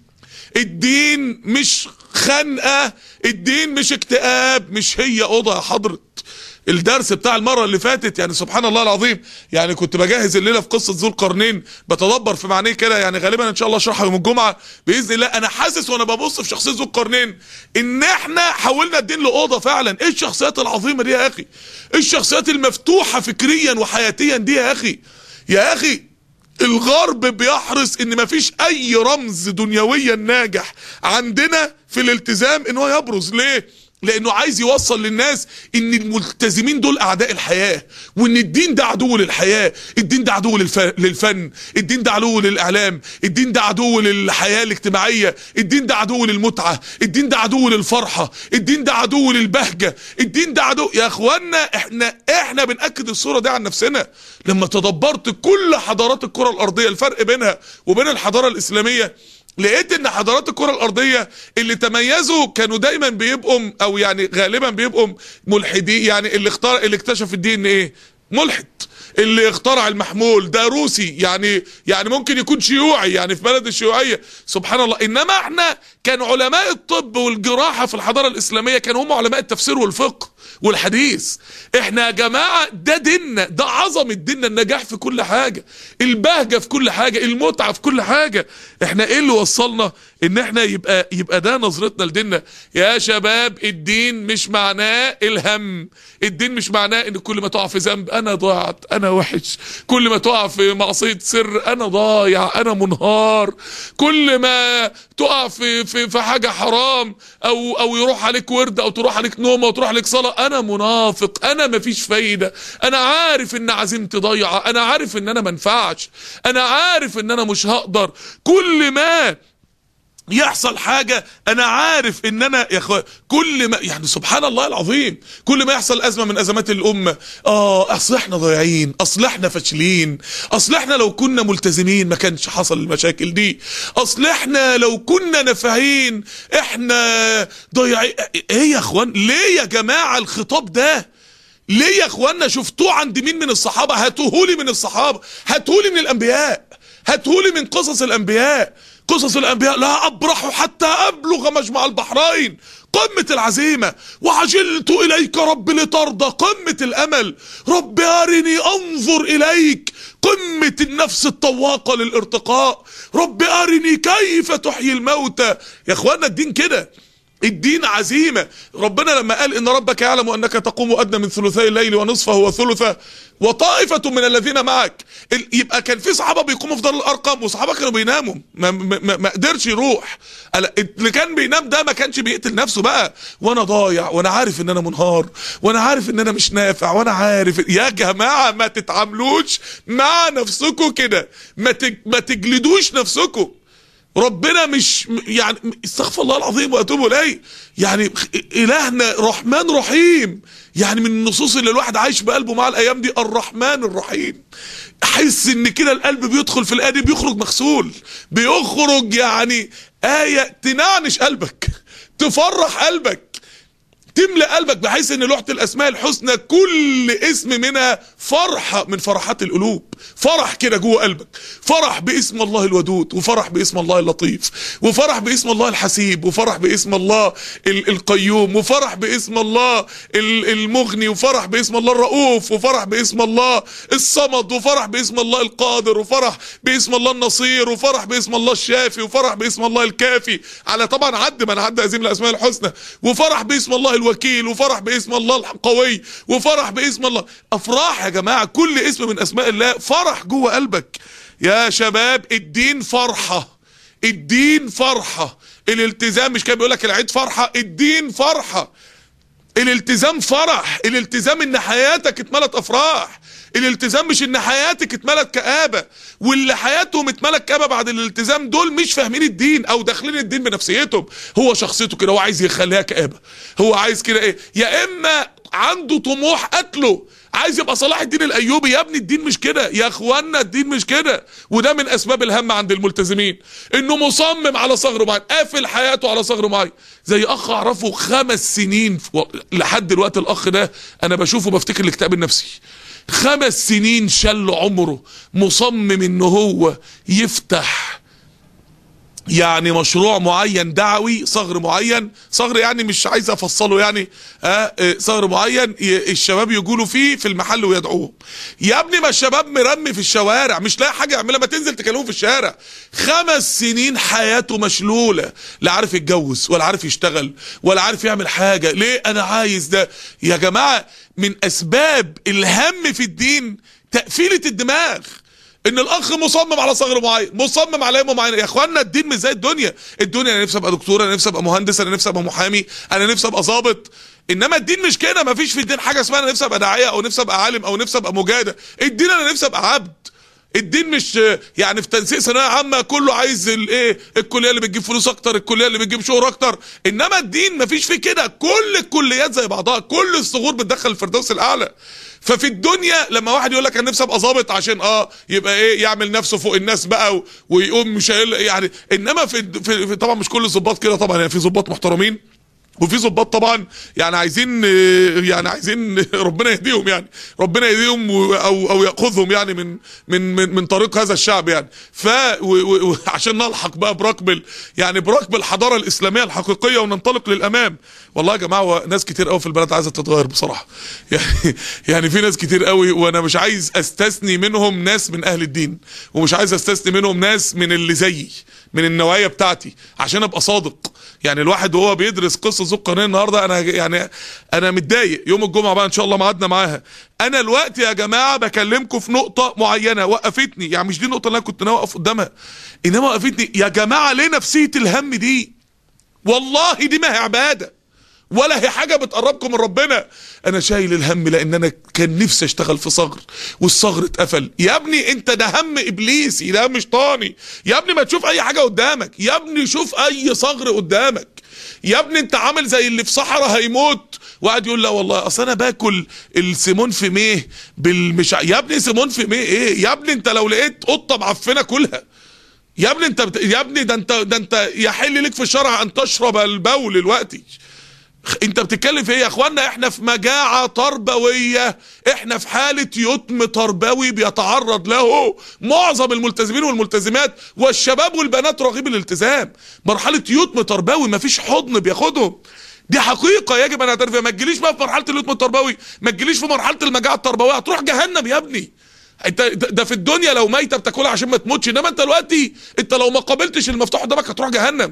الدين مش خنقه، الدين مش اكتئاب، مش هي اوضه يا حضره. الدرس بتاع المره اللي فاتت يعني سبحان الله العظيم، يعني كنت بجهز الليله في قصه ذو القرنين بتدبر في معنيه كده، يعني غالبا ان شاء الله اشرحها يوم الجمعه باذن الله. انا حاسس وانا ببص في شخصيه ذو القرنين ان احنا حولنا الدين لاوضه فعلا. ايه الشخصيات العظيمه دي يا اخي؟ ايه الشخصيات المفتوحه فكريا وحياتيا دي يا اخي؟ يا اخي الغرب بيحرص ان مفيش اي رمز دنيويا ناجح عندنا في الالتزام ان هو يبرز. ليه؟ لانه عايز يوصل للناس ان الملتزمين دول اعداء الحياه، وان الدين ده عدو للحياه، الدين ده عدو للف... للفن، الدين ده عدو للاعلام، الدين ده عدو للحياه الاجتماعيه، الدين ده عدو للمتعه، الدين ده عدو للفرحه، الدين ده عدو للبهجه، الدين ده عدو. يا اخوانا احنا احنا بنأكد الصوره دي عن نفسنا. لما تدبرت كل حضارات الكره الارضيه الفرق بينها وبين الحضاره الاسلاميه، لقيت ان حضارات الكرة الارضية اللي تميزوا كانوا دايما بيبقوا او يعني غالبا بيبقوا ملحدين. يعني اللي اختار اللي اكتشف الدي ان ايه ملحد، اللي اخترع المحمول ده روسي، يعني يعني ممكن يكون شيوعي يعني في بلد الشيوعية سبحان الله. انما احنا كان علماء الطب والجراحة في الحضارة الاسلامية كانوا هم علماء التفسير والفقه والحديث. احنا يا جماعة ده ديننا، ده عظمة ديننا، النجاح في كل حاجة، البهجة في كل حاجة، المتعة في كل حاجة. احنا ايه اللي وصلنا ان احنا يبقى يبقى ده نظرتنا لديننا؟ يا شباب الدين مش معناه الهم، الدين مش معناه ان كل ما تقع في ذنب انا ضاعت انا وحش، كل ما تقع في معصية سر انا ضايع انا منهار، كل ما تقع في في في حاجة حرام او او يروح عليك ورد او تروح عليك نومه وتروح عليك صلاة انا منافق، انا مفيش فايدة، انا عارف ان عزيمتي ضايعة، انا عارف ان انا منفعش، انا عارف ان انا مش هقدر. كل ما يحصل حاجة انا عارف ان انا يا اخوان كل ما يعني سبحان الله العظيم كل ما يحصل ازمة من ازمات الامة، اه اصل احنا ضايعين، اصل احنا فاشلين، اصل احنا لو كنا ملتزمين ما كانش حصل المشاكل دي، اصل احنا لو كنا نافعين احنا ضايعين. ايه يا اخوان ليه يا جماعة الخطاب ده؟ ليه يا اخوانا؟ شفتوه عند مين من الصحابة؟ هاتوهولي من الصحابة، هاتوهولي من الانبياء، هاتوهولي من قصص الانبياء. قصص الانبياء لا ابرح حتى ابلغ مجمع البحرين، قمة العزيمة، وعجلت اليك رب لترضى، قمة الامل، رب ارني انظر اليك، قمة النفس الطواقة للارتقاء، رب ارني كيف تحيي الموتى. يا اخوانا الدين كده، الدين عزيمة. ربنا لما قال إن ربك يعلم أنك تقوم أدنى من ثلثي الليل ونصفه وثلثه وطائفة من الذين معك، يبقى كان في صحابة بيقوموا في دار الأرقم وصحابة كانوا بيناموا، ما, ما, ما قدرش يروح. اللي كان بينام ده ما كانش بيقتل نفسه بقى، وانا ضايع وانا عارف ان انا منهار وانا عارف ان انا مش نافع وانا عارف. يا جماعة ما تتعاملوش مع نفسكم كده، ما, ما تجلدوش نفسكم. ربنا مش يعني، استغفر الله العظيم واتوب اليه، يعني الهنا رحمن رحيم. يعني من النصوص اللي الواحد عايش بقلبه مع الايام دي الرحمن الرحيم. احس ان كده القلب بيدخل في الايه دي بيخرج مغسول، بيخرج يعني ايه تنعنش قلبك، تفرح قلبك، تملأ قلبك، بحيث ان لوحة الاسماء الحسنى كل اسم منها فرحة من فرحات القلوب، فرح كده جوه قلبك، فرح باسم الله الودود، وفرح باسم الله اللطيف، وفرح باسم الله الحسيب، وفرح باسم الله القيوم، وفرح باسم الله المغني، وفرح باسم الله الرؤوف، وفرح باسم الله الصمد، وفرح باسم الله القادر، وفرح باسم الله النصير، وفرح باسم الله الشافي، وفرح باسم الله الكافي، على طبعا عد من عد هذه الاسماء الحسنى، وفرح باسم الله الوكيل، وفرح باسم الله القوي، وفرح باسم الله. افراح يا جماعه، كل اسم من اسماء الله فرح جوه قلبك. يا شباب الدين فرحه، الدين فرحه. الالتزام مش كان بيقول لك العيد فرحه، الدين فرحه. الالتزام فرح، الالتزام ان حياتك اتملت افراح، الالتزام مش ان حياتك اتملت كآبة. واللي حياتهم اتملت كآبة بعد الالتزام دول مش فاهمين الدين او داخلين الدين بنفسيتهم. هو شخصيته كده، هو عايز يخليها كآبة، هو عايز كده ايه، يا اما عنده طموح قتله، عايز يبقى صلاح الدين الايوبي. يا ابني الدين مش كده يا اخوانا، الدين مش كده. وده من اسباب الهم عند الملتزمين، انه مصمم على صغر معين، قافل حياته على صغر معين. زي اخ اعرفه خمس سنين لحد دلوقتي، الاخ ده انا بشوفه بفتكر الاكتئاب النفسي. خمس سنين شل عمره مصمم ان هو يفتح يعني مشروع معين دعوي، صغر معين، صغر يعني مش عايز افصله يعني، اه صغر معين الشباب يقولوا فيه في المحل ويدعوهم. يا ابني ما الشباب مرمي في الشوارع مش لاقي حاجه يعملها، ما تنزل تكلمه في الشارع. خمس سنين حياته مشلوله، لا عارف يتجوز ولا عارف يشتغل ولا عارف يعمل حاجه. ليه انا عايز ده يا جماعه؟ من اسباب الهم في الدين تقفيله الدماغ، ان الاخ مصمم على صغر معين، مصمم على يوم معين. يا اخوانا الدين مش زي الدنيا. الدنيا انا نفسي ابقى دكتور، انا نفسي ابقى مهندس، انا نفسي ابقى محامي، انا نفسي ابقى ضابط. انما الدين مش كده، مفيش في الدين حاجه اسمها انا نفسي ابقى داعيه او نفسي ابقى عالم او نفسي ابقى مجاهد. الدين انا نفسي ابقى عبد. الدين مش يعني في تنسيق ثانويه عامه كله عايز الايه، الكليه اللي بتجيب فلوس اكتر، الكليه اللي بتجيب شهره اكتر. انما الدين مفيش فيه كده، كل الكليات زي بعضها، كل الثغور بتدخل الفردوس الاعلى. ففي الدنيا لما واحد يقول لك انا نفسي ابقى ظابط عشان اه يبقى ايه، يعمل نفسه فوق الناس بقى ويقوم مش يعني. انما في, في, في طبعا مش كل الظباط كده طبعا، يعني في ظباط محترمين وفي ظباط طبعا يعني عايزين يعني عايزين ربنا يهديهم، يعني ربنا يهديهم او او ياخذهم يعني من من من, من طريق هذا الشعب يعني. ف وعشان نلحق بقى براكب يعني براكب الحضاره الاسلاميه الحقيقيه وننطلق للامام. والله يا جماعه ناس كتير قوي في البلد عايزه تتغير بصراحه، يعني يعني في ناس كتير قوي، وانا مش عايز استثني منهم ناس من اهل الدين، ومش عايز استثني منهم ناس من اللي زيي من النوايا بتاعتي، عشان ابقى صادق. يعني الواحد وهو بيدرس قصه ذو القرنين النهارده، انا يعني انا متضايق. يوم الجمعه بقى ان شاء الله ميعادنا معاها. انا الوقت يا جماعه بكلمكم في نقطه معينه وقفتني، يعني مش دي النقطه اللي انا كنت ناوي اقف قدامها، انما وقفتني. يا جماعه ليه نفسيه الهم دي؟ والله دي ما هي عباده ولا هي حاجه بتقربكم من ربنا. انا شايل الهم لان انا كان نفسي اشتغل في صغر والصغر اتقفل. يا ابني انت ده هم ابليسي، ده مش طاني. يا ابني ما تشوف اي حاجه قدامك، يا ابني شوف اي صغر قدامك. يا ابني انت عامل زي اللي في صحراء هيموت وقعد يقول لا والله اصل انا باكل السيمون في ميه بالمش. يا ابني سيمون في ميه ايه يا ابني؟ انت لو لقيت قطه معفنه كلها. يا ابني انت بت... يا ابني ده انت ده انت يحل لك في الشرع ان تشرب البول دلوقتي. انت بتتكلم في ايه يا اخوانا؟ احنا في مجاعة تربوية، احنا في حالة يتم تربوي بيتعرض له معظم الملتزمين والملتزمات والشباب والبنات رغيب الالتزام. مرحلة يتم تربوي مفيش حضن بياخدهم، دي حقيقة يجب ان نعترف بيها. ما تجيليش بقى في مرحلة اليتم التربوي، ما تجيليش في مرحلة المجاعة التربوية، هتروح جهنم يا ابني. انت ده في الدنيا لو ميتة بتاكلها عشان ما تموتش، انما انت دلوقتي انت لو ما قابلتش المفتوح قدامك هتروح جهنم.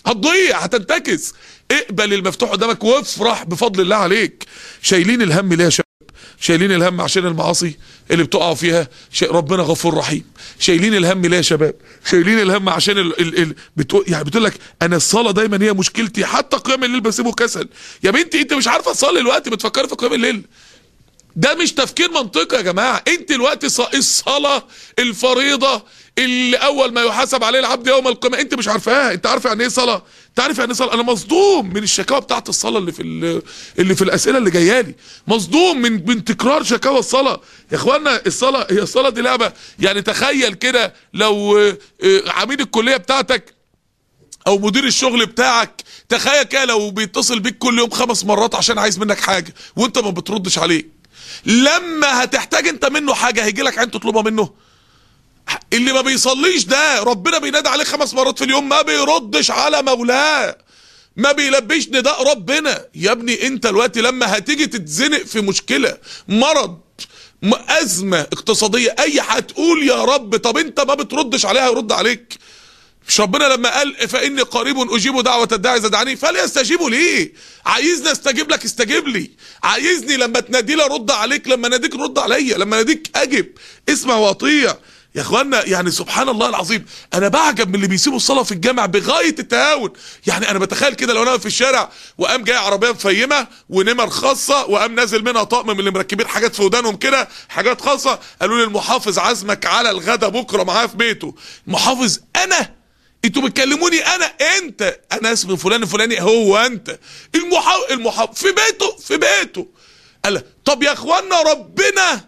هتضيع، هتنتكس. اقبل المفتوح قدامك وافرح بفضل الله عليك. شايلين الهم ليه يا شباب؟ شايلين الهم عشان المعاصي اللي بتقعوا فيها، ربنا غفور رحيم. شايلين الهم ليه يا شباب؟ شايلين الهم عشان ال ال ال بتقول يعني بتقول لك انا الصلاه دايما هي مشكلتي، حتى قيام الليل بسيبه كسل. يا بنتي انت مش عارفه تصلي الوقت بتفكري في قيام الليل؟ ده مش تفكير منطقي يا جماعه. انت الوقت الصلاه الفريضه اللي اول ما يحاسب عليه العبد يوم القيامه انت مش عارفاها. انت عارفه يعني ايه صلاه؟ انت عارف يعني ايه صلاه؟ انا مصدوم من الشكاوى بتاعت الصلاه اللي في اللي في الاسئله اللي جايه لي، مصدوم من من تكرار شكاوى الصلاه. يا اخوانا الصلاه هي الصلاه دي لعبه؟ يعني تخيل كده لو عميد الكليه بتاعتك او مدير الشغل بتاعك، تخيل كده لو بيتصل بيك كل يوم خمس مرات عشان عايز منك حاجه وانت ما بتردش عليه، لما هتحتاج انت منه حاجه هيجي لك عين تطلبها منه؟ اللي ما بيصليش ده ربنا بينادي عليه خمس مرات في اليوم ما بيردش على مولاه، ما بيلبيش نداء ربنا. يا ابني انت دلوقتي لما هتيجي تتزنق في مشكله، مرض، ازمه اقتصاديه، اي حاجه، تقول يا رب، طب انت ما بتردش عليها هيرد عليك. مش ربنا لما قال فاني قريب اجيب دعوه الداعي اذا دعاني فليستجيبوا لي؟ عايزني استجيب لك استجيب لي، عايزني لما تنادي لي ارد عليك، لما ناديك رد عليا، لما ناديك اجب، اسمع واطيع. يا اخوانا يعني سبحان الله العظيم، انا بعجب من اللي بيسيبوا الصلاه في الجامع بغايه التهاون. يعني انا بتخيل كده لو انا في الشارع وقام جاي عربيه مفيمه ونمر خاصه وقام نازل منها طقم من اللي مركبين حاجات في ودانهم كده، حاجات خاصه، قالوا لي المحافظ عزمك على الغدا بكره معاه في بيته. المحافظ انا؟ انتوا بتكلموني انا؟ انت انا اسمي فلان الفلاني، هو انت المحافظ المحافظ في بيته في بيته قال طب يا اخوانا ربنا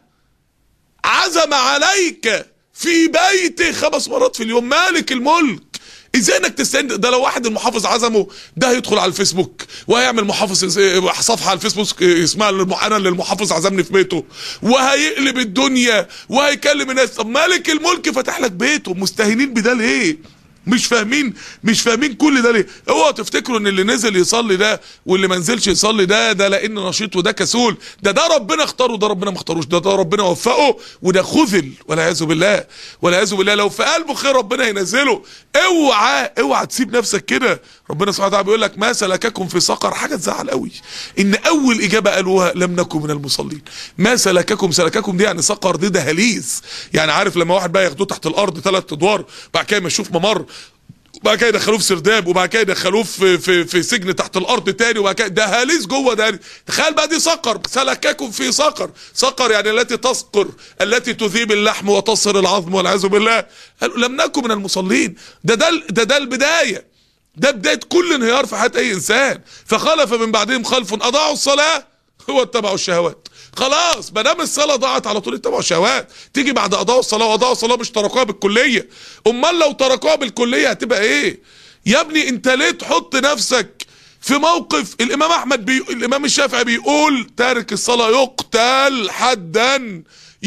عزم عليك في بيتي خمس مرات في اليوم، مالك الملك، ازاي انك تستند؟ ده لو واحد المحافظ عزمه ده هيدخل على الفيسبوك وهيعمل محافظ صفحه على الفيسبوك اسمها انا اللي المحافظ عزمني في بيته، وهيقلب الدنيا وهيكلم الناس. طب مالك الملك فتح لك بيته، مستهينين بده ليه؟ مش فاهمين مش فاهمين كل ده ليه؟ اوعوا تفتكروا ان اللي نزل يصلي ده واللي ما نزلش يصلي ده ده لان نشيط وده كسول، ده ده ربنا اختاره وده ربنا ما اختاروش، ده ده ربنا وفقه وده خذل والعياذ بالله والعياذ بالله. لو في قلبه خير ربنا ينزله. اوعى اوعى تسيب نفسك كده. ربنا سبحانه وتعالى بيقول لك ما سلككم في سقر، حاجه تزعل قوي ان اول اجابه قالوها لم نكن من المصلين. ما سلككم، سلككم دي يعني سقر، دي دهاليز. يعني عارف لما واحد بقى ياخدوه تحت الارض ثلاث ادوار بعد كده يشوف ممر وبعد كده يدخلوه في سرداب وبعد كده يدخلوه في في في سجن تحت الارض تاني وبعد كده دهاليز جوه ده. تخيل بقى دي سقر، سلككم في سقر. سقر يعني التي تسقر، التي تذيب اللحم وتصر العظم والعياذ بالله. قالوا لم نكن من المصلين. ده ده ده, ده البدايه، ده بدايه كل انهيار في حياه اي انسان. فخلف من بعدهم خلف اضاعوا الصلاه واتبعوا الشهوات. خلاص ما دام الصلاه ضاعت على طول اتبعوا الشهوات. تيجي بعد اضاعوا الصلاه، واضاعوا الصلاه مش تركوها بالكليه. امال لو تركوها بالكليه هتبقى ايه؟ يا ابني انت ليه تحط نفسك في موقف؟ الامام احمد بي... الامام الشافعي بيقول تارك الصلاه يقتل حدا،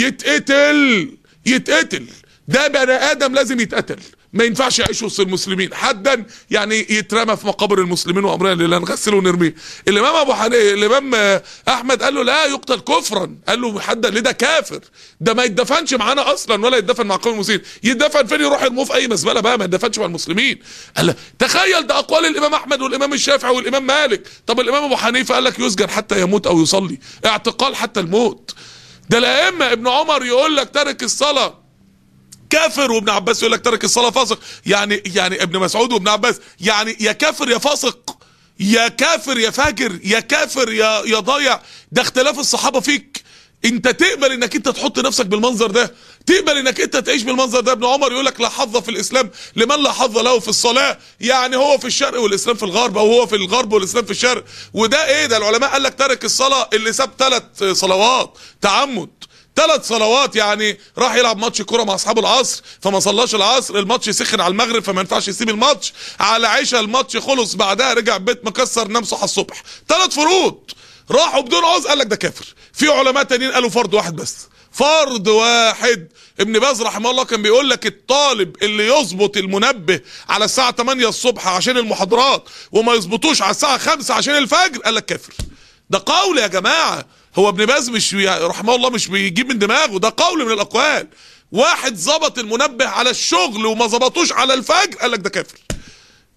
يتقتل يتقتل. ده بني ادم لازم يتقتل، ما ينفعش يعيش وسط المسلمين. حدا يعني يترمى في مقابر المسلمين وامرنا لله، نغسله ونرميه. الامام ابو حنيفه الامام احمد قال له لا يقتل كفرا. قال له حدا ليه؟ ده كافر، ده ما يتدفنش معانا اصلا ولا يتدفن مع قوم المسلمين. يتدفن فين؟ يروح يرموه في اي مزبله بقى، ما يتدفنش مع المسلمين. قال تخيل ده اقوال الامام احمد والامام الشافعي والامام مالك. طب الامام ابو حنيفه قال لك يسجن حتى يموت او يصلي، اعتقال حتى الموت. ده الائمه ابن عمر يقول لك ترك الصلاه كافر، وابن عباس يقول لك ترك الصلاه فاسق. يعني يعني ابن مسعود وابن عباس يعني يا كافر يا فاسق، يا كافر يا فاجر، يا كافر يا يا ضايع. ده اختلاف الصحابه فيك. انت تقبل انك انت تحط نفسك بالمنظر ده؟ تقبل انك انت تعيش بالمنظر ده؟ ابن عمر يقول لك لا حظ في الاسلام لمن لا حظ له في الصلاه. يعني هو في الشرق والاسلام في الغرب، او هو في الغرب والاسلام في الشرق. وده ايه ده؟ العلماء قال لك ترك الصلاه اللي ساب ثلاث صلوات تعمد، ثلاث صلوات. يعني راح يلعب ماتش كوره مع اصحاب العصر فما صلاش العصر، الماتش سخن على المغرب فما ينفعش يسيب الماتش، على عشاء الماتش خلص، بعدها رجع البيت مكسر نام صحى الصبح. ثلاث فروض راحوا بدون عذر، قال لك ده كافر. في علماء تانيين قالوا فرض واحد بس، فرض واحد. ابن باز رحمه الله كان بيقول لك الطالب اللي يظبط المنبه على الساعه تمانية الصبح عشان المحاضرات وما يظبطوش على الساعه خمسة عشان الفجر، قال لك كافر. ده قول يا جماعه، هو ابن باز مش رحمه الله مش بيجيب من دماغه، ده قول من الاقوال. واحد ظبط المنبه على الشغل وما ظبطوش على الفجر، قال لك ده كافر.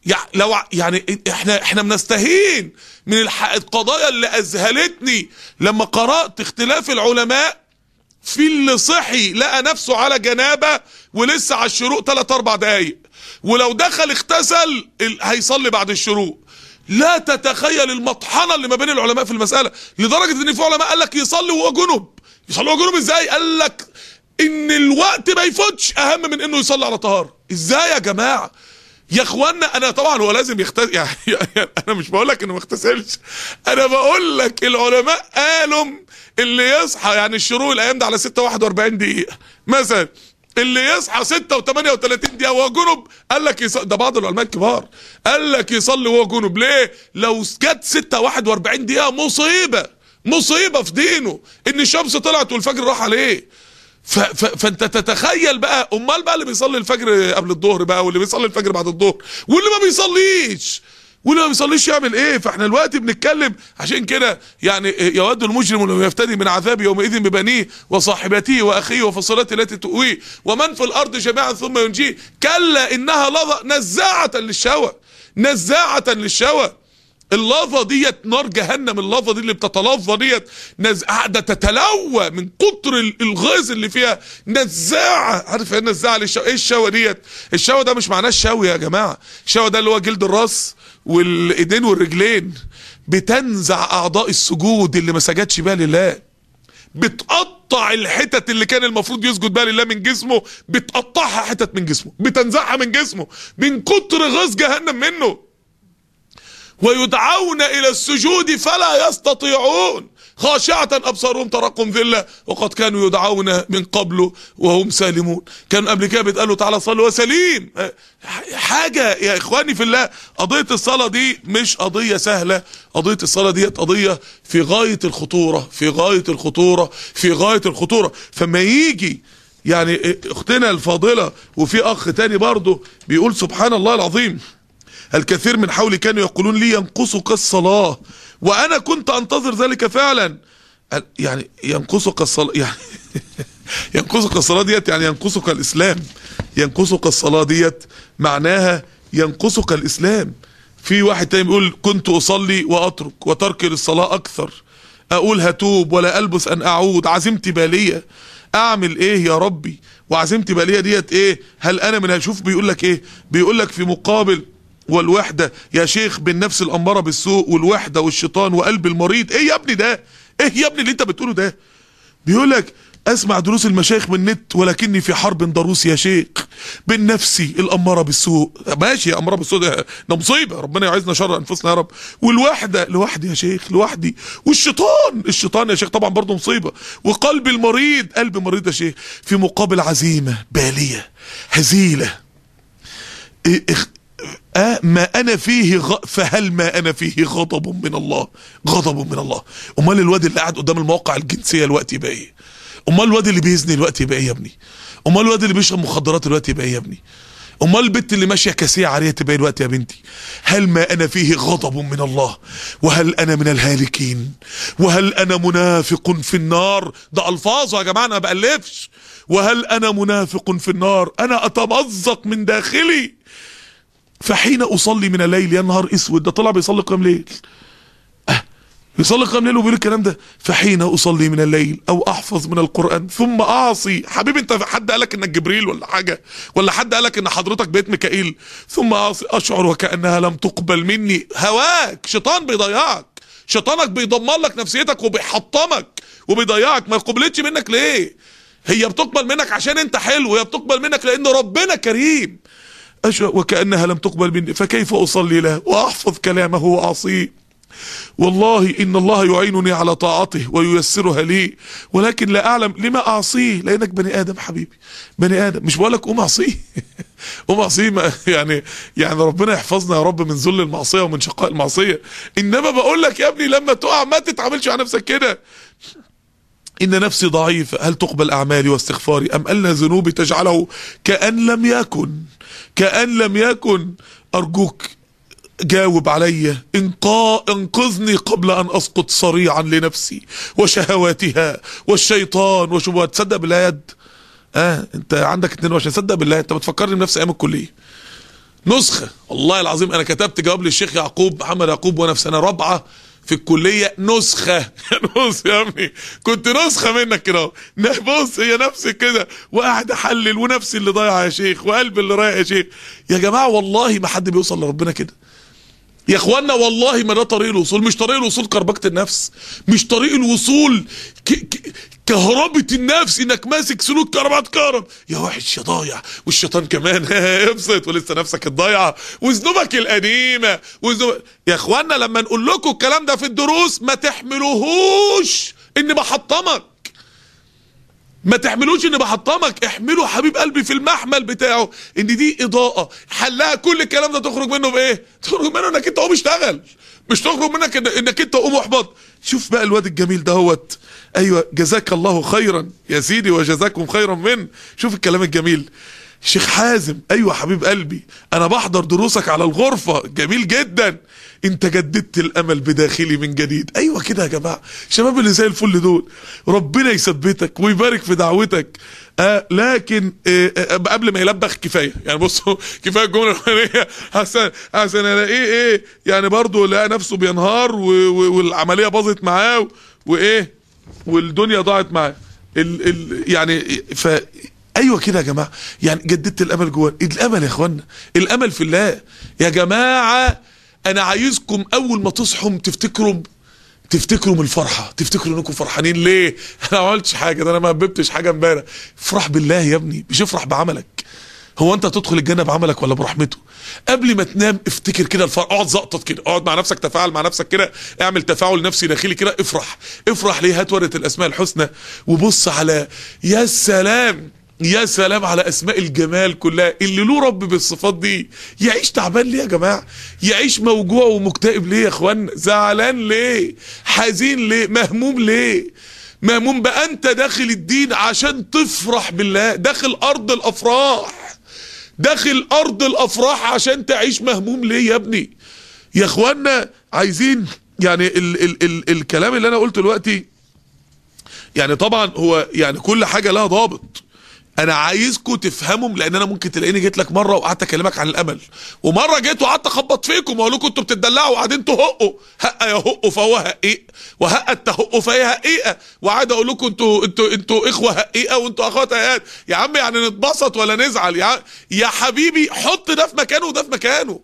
يعني لو يعني احنا احنا بنستهين من القضايا اللي اذهلتني لما قرأت اختلاف العلماء في اللي صحي لقى نفسه على جنابه ولسه على الشروق ثلاث اربع دقايق، ولو دخل اغتسل هيصلي بعد الشروق. لا تتخيل المطحنه اللي ما بين العلماء في المساله، لدرجه ان في علماء قال لك يصلي وهو جنب. يصلي وهو جنب ازاي؟ قال لك ان الوقت ما يفوتش اهم من انه يصلي على طهاره. ازاي يا جماعه يا اخوانا؟ انا طبعا هو لازم يغتسل، يعني, يعني انا مش بقول لك انه ما يغتسلش، انا بقول لك العلماء قالوا اللي يصحى يعني الشروق الايام ده على ستة واحد واربعين دقيقه مثلا، اللي يصحى ستة وثمانية وثلاثين دقيقه وهو جنب قال لك يصلي. ده بعض العلماء الكبار قال لك يصلي وهو جنب. ليه؟ لو جت ستة واحد واربعين دقيقه مصيبه مصيبه في دينه، ان الشمس طلعت والفجر راح عليه. ف ف فانت تتخيل بقى، امال بقى اللي بيصلي الفجر قبل الظهر بقى، واللي بيصلي الفجر بعد الظهر، واللي ما بيصليش واللي ما بيصليش يعمل ايه؟ فاحنا دلوقتي بنتكلم عشان كده يعني يود المجرم لو يفتدي من عذاب يومئذ ببنيه وصاحبته واخيه وفصيلته التي تؤويه ومن في الارض جميعا ثم ينجيه كلا انها لظى نزاعة للشوى نزاعة للشوى. اللظى ديت نار جهنم، اللظى دي اللي بتتلظى ديت قاعده تتلوى من كتر الغاز اللي فيها، نزاعه. عارف ايه نزاعه للشوى؟ ايه الشوى ديت؟ الشوى ده مش معناه الشوي يا جماعه، الشوى ده اللي هو جلد الراس والايدين والرجلين، بتنزع اعضاء السجود اللي ما سجدش بها لله، بتقطع الحتت اللي كان المفروض يسجد بها لله من جسمه، بتقطعها حتت من جسمه، بتنزعها من جسمه من كتر غاز جهنم منه. ويدعون الى السجود فلا يستطيعون خاشعة ابصارهم ترقم ذلة وقد كانوا يدعون من قبل وهم سالمون. كانوا قبل كده بيتقالوا تعالى صلوا وسليم. حاجة يا اخواني في الله، قضية الصلاة دي مش قضية سهلة، قضية الصلاة دي قضية في غاية الخطورة في غاية الخطورة في غاية الخطورة. فما يجي يعني اختنا الفاضلة وفي اخ تاني برضه بيقول سبحان الله العظيم، الكثير من حولي كانوا يقولون لي ينقصك الصلاة وانا كنت انتظر ذلك فعلا. يعني ينقصك الصلاة يعني ينقصك الصلاة ديت يعني ينقصك الاسلام، ينقصك الصلاة ديت معناها ينقصك الاسلام. في واحد تاني بيقول كنت اصلي واترك وترك للصلاة اكثر، اقول هتوب ولا البس ان اعود، عزيمتي بالية، اعمل ايه يا ربي؟ وعزيمتي بالية ديت ايه؟ هل انا من هشوف بيقول لك ايه؟ بيقول لك في مقابل والوحدة يا شيخ بالنفس الأمارة بالسوء والوحدة والشيطان وقلب المريض. ايه يا ابني ده؟ ايه يا ابني اللي انت بتقوله ده؟ بيقولك اسمع دروس المشايخ من النت ولكني في حرب ضروس يا شيخ بالنفسي الأمارة بالسوء. ماشي يا أمارة بالسوء ده, ده مصيبة، ربنا يعيذنا شر أنفسنا يا رب. والوحدة لوحدي يا شيخ لوحدي، والشيطان الشيطان يا شيخ طبعا برضه مصيبة، وقلب المريض قلب مريض يا شيخ. في مقابل عزيمة بالية هزيلة إيه آه ما أنا فيه غ... فهل ما أنا فيه غضب من الله؟ غضب من الله. أمال الواد اللي قاعد قدام المواقع الجنسية الوقت يبقى إيه؟ أمال الواد اللي بيزني الوقت يبقى إيه يا ابني؟ أمال الواد اللي بيشرب مخدرات الوقت يبقى إيه يا ابني؟ أمال البت اللي ماشية كاسية عارية تبقى إيه الوقت يا بنتي؟ هل ما أنا فيه غضب من الله؟ وهل أنا من الهالكين؟ وهل أنا منافق في النار؟ ده ألفاظه يا جماعة أنا ما بألفش. وهل أنا منافق في النار؟ أنا أتمزق من داخلي فحين اصلي من الليل. يا نهار اسود، ده طلع بيصلي قيام ليل، أه بيصلي قيام ليل وبيقول الكلام ده. فحين اصلي من الليل او احفظ من القران ثم اعصي. حبيبي انت حد قالك انك جبريل ولا حاجه؟ ولا حد قالك ان حضرتك بيت ميكائيل؟ ثم اعصي اشعر وكانها لم تقبل مني. هواك شيطان بيضيعك، شيطانك بيدمر لك نفسيتك وبيحطمك وبيضيعك. ما قبلتش منك ليه؟ هي بتقبل منك عشان انت حلو، هي بتقبل منك لان ربنا كريم. وكأنها لم تقبل مني فكيف أصلي له وأحفظ كلامه وأعصيه؟ والله إن الله يعينني على طاعته وييسرها لي، ولكن لا أعلم لما أعصيه. لأنك بني آدم حبيبي، بني آدم. مش بقولك قوم أعصيه قوم أعصيه يعني يعني ربنا يحفظنا يا رب من ذل المعصية ومن شقاء المعصية. إنما بقولك يا ابني لما تقع ما تتعاملش على نفسك كده. إن نفسي ضعيفة هل تقبل أعمالي واستغفاري أم أن ذنوبي تجعله كأن لم يكن كأن لم يكن. أرجوك جاوب علي، انقذني قبل أن أسقط صريعا لنفسي وشهواتها والشيطان وشبهات. تصدق بالله يد؟ اه انت عندك اتنين وعشرين، صدق بالله انت بتفكرني بنفس ايام الكلية. نسخه. والله العظيم انا كتبت جواب للشيخ يعقوب محمد يعقوب وانا في سنه رابعه في الكليه، نسخه. بص يا ابني كنت نسخه منك كده، بص هي نفسي كده، وقاعد احلل ونفسي اللي ضايعه يا شيخ وقلبي اللي رايح يا شيخ. يا جماعه والله ما حد بيوصل لربنا كده يا اخوانا، والله ما ده طريق الوصول. مش طريق الوصول كربكة النفس، مش طريق الوصول ك... ك... كهربة النفس، انك ماسك سلوك كهربات كهرب يا وحش يا ضايع، والشيطان كمان ابسط ولسه نفسك الضايعه وذنوبك القديمه وذنوب. يا اخوانا لما نقول لكم الكلام ده في الدروس ما تحملوهوش ان بحطمك، ما تحملوش ان بحطمك، احملوا حبيب قلبي في المحمل بتاعه ان دي اضاءه حلها كل الكلام ده. تخرج منه بايه؟ تخرج منه انك انت قوم اشتغل، مش تخرج منك انك انت قوم احبط. شوف بقى الواد الجميل دهوت، ايوه جزاك الله خيرا يا سيدي وجزاكم خيرا من. شوف الكلام الجميل شيخ حازم، ايوه حبيب قلبي انا بحضر دروسك على الغرفه، جميل جدا، انت جددت الامل بداخلي من جديد. ايوه كده يا جماعه، شباب اللي زي الفل دول ربنا يثبتك ويبارك في دعوتك. آه لكن آه آه قبل ما يلبخ كفايه يعني، بصوا كفايه الجمله الاولانيه. حسن حسن الاقيه ايه يعني برضه لقى نفسه بينهار والعمليه باظت معاه وايه والدنيا ضاعت معاه ال ال يعني ف ايوه كده يا جماعه، يعني جددت الامل جوه. الامل يا اخوانا، الامل في الله يا جماعه. انا عايزكم اول ما تصحوا تفتكروا تفتكروا من الفرحه، تفتكروا انكم فرحانين ليه؟ انا ما عملتش حاجه، ده انا ما هببتش حاجه امبارح. افرح بالله يا ابني، مش افرح بعملك. هو انت هتدخل الجنه بعملك ولا برحمته؟ قبل ما تنام افتكر كده الفرح، اقعد زقطط كده، اقعد مع نفسك، تفاعل مع نفسك كده، اعمل تفاعل نفسي داخلي كده، افرح. افرح ليه؟ هات ورقه الاسماء الحسنى وبص على، يا سلام يا سلام على اسماء الجمال كلها اللي له رب بالصفات دي. يعيش تعبان ليه يا جماعه؟ يعيش موجوع ومكتئب ليه يا اخوانا؟ زعلان ليه؟ حزين ليه؟ مهموم ليه؟ مهموم بقى. انت داخل الدين عشان تفرح بالله، داخل ارض الافراح، داخل ارض الافراح عشان تعيش مهموم ليه يا ابني؟ يا اخوانا عايزين يعني ال ال ال الكلام اللي انا قلته دلوقتي يعني طبعا هو يعني كل حاجه لها ضابط. انا عايزكم تفهموا، لان انا ممكن تلاقيني جيت لك مره وقعدت اكلمك عن الامل، ومره جيت وقعدت اخبط فيكم واقول لكم انتوا بتدلعوا وقاعدين تهقوا، هق يا هقوا فهو هقيق، وهق التهقوا فهي هقيقه، وقعد اقول لكم انتوا انتوا انتوا اخوه هقيقه وانتوا اخوات هقيقات. يا عم يعني نتبسط ولا نزعل؟ يا يا حبيبي حط ده في مكانه وده في مكانه،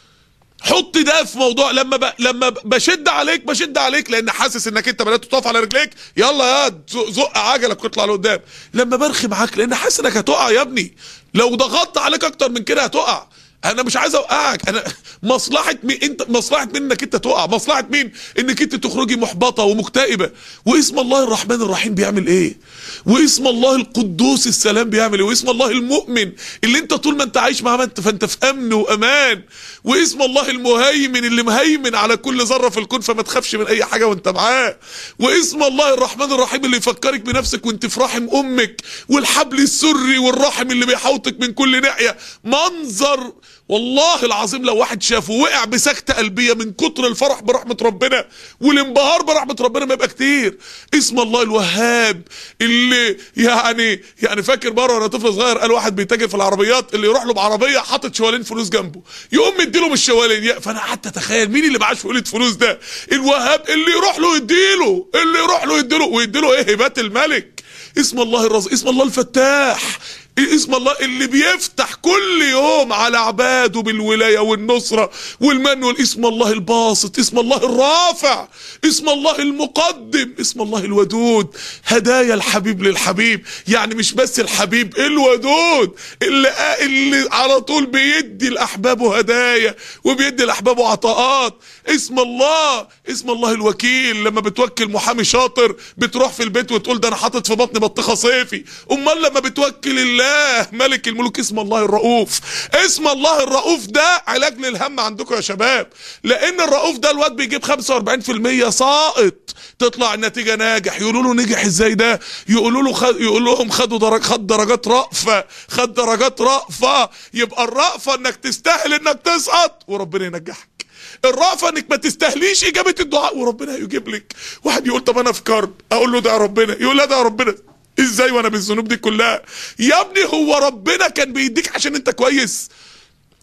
حط ده في موضوع. لما ب... لما بشد عليك بشد عليك لان حاسس انك انت بدات تقف على رجليك، يلا يا زق عجلك واطلع لقدام. لما برخي معاك لان حاسس انك هتقع يا ابني، لو ضغطت عليك اكتر من كده هتقع. انا مش عايز اوقعك، انا مصلحه مين انت؟ مصلحه مين انك انت تقع؟ مصلحه مين انك انت تخرجي محبطه ومكتئبه؟ واسم الله الرحمن الرحيم بيعمل ايه؟ واسم الله القدوس السلام بيعمل ايه؟ واسم الله المؤمن اللي انت طول ما انت عايش معاه انت فانت في امن وامان. واسم الله المهيمن اللي مهيمن على كل ذره في الكون فما تخافش من اي حاجه وانت معاه. واسم الله الرحمن الرحيم اللي يفكرك بنفسك وانت في رحم امك، والحبل السري والرحم اللي بيحوطك من كل ناحيه. منظر والله العظيم لو واحد شافه وقع بسكتة قلبية من كتر الفرح برحمة ربنا والانبهار برحمة ربنا ما يبقى كتير. اسم الله الوهاب اللي يعني يعني فاكر مرة وانا طفل صغير قال واحد بيتاجر في العربيات اللي يروح له بعربية حاطط شوالين فلوس جنبه يقوم مديله من الشوالين. فانا قعدت اتخيل مين اللي معاه شوالين فلوس ده؟ الوهاب اللي يروح له يديله، اللي يروح له يديله ويديله ايه؟ هبات الملك. اسم الله الرزاق، اسم الله الفتاح، اسم الله اللي بيفتح كل يوم على عباده بالولاية والنصرة والمن. والاسم الله الباسط، اسم الله الرافع، اسم الله المقدم، اسم الله الودود. هدايا الحبيب للحبيب، يعني مش بس الحبيب، الودود اللي, اللي على طول بيدي لأحبابه هدايا وبيدي لأحبابه عطاءات. اسم الله اسم الله الوكيل، لما بتوكل محامي شاطر بتروح في البيت وتقول ده انا حاطط في بطني بطيخه صيفي. امال لما بتوكل الله ملك الملوك اسم الله الرؤوف. اسم الله الرؤوف ده علاج للهم عندكم يا شباب، لان الرؤوف ده الواد بيجيب خمسة واربعين في المية ساقط، تطلع النتيجه ناجح. يقولوا له نجح ازاي ده؟ يقولوا له خد... يقول لهم خدوا درج... خد درجات رأفه، خد درجات رأفه. يبقى الرأفه انك تستاهل انك تسقط وربنا ينجحك، الرأفة انك ما تستاهليش اجابة الدعاء وربنا يجيب لك. واحد يقول طب انا في كرب، اقول له ده يا ربنا، يقول لا ده يا ربنا ازاي وانا بالذنوب دي كلها؟ يا ابني هو ربنا كان بيديك عشان انت كويس؟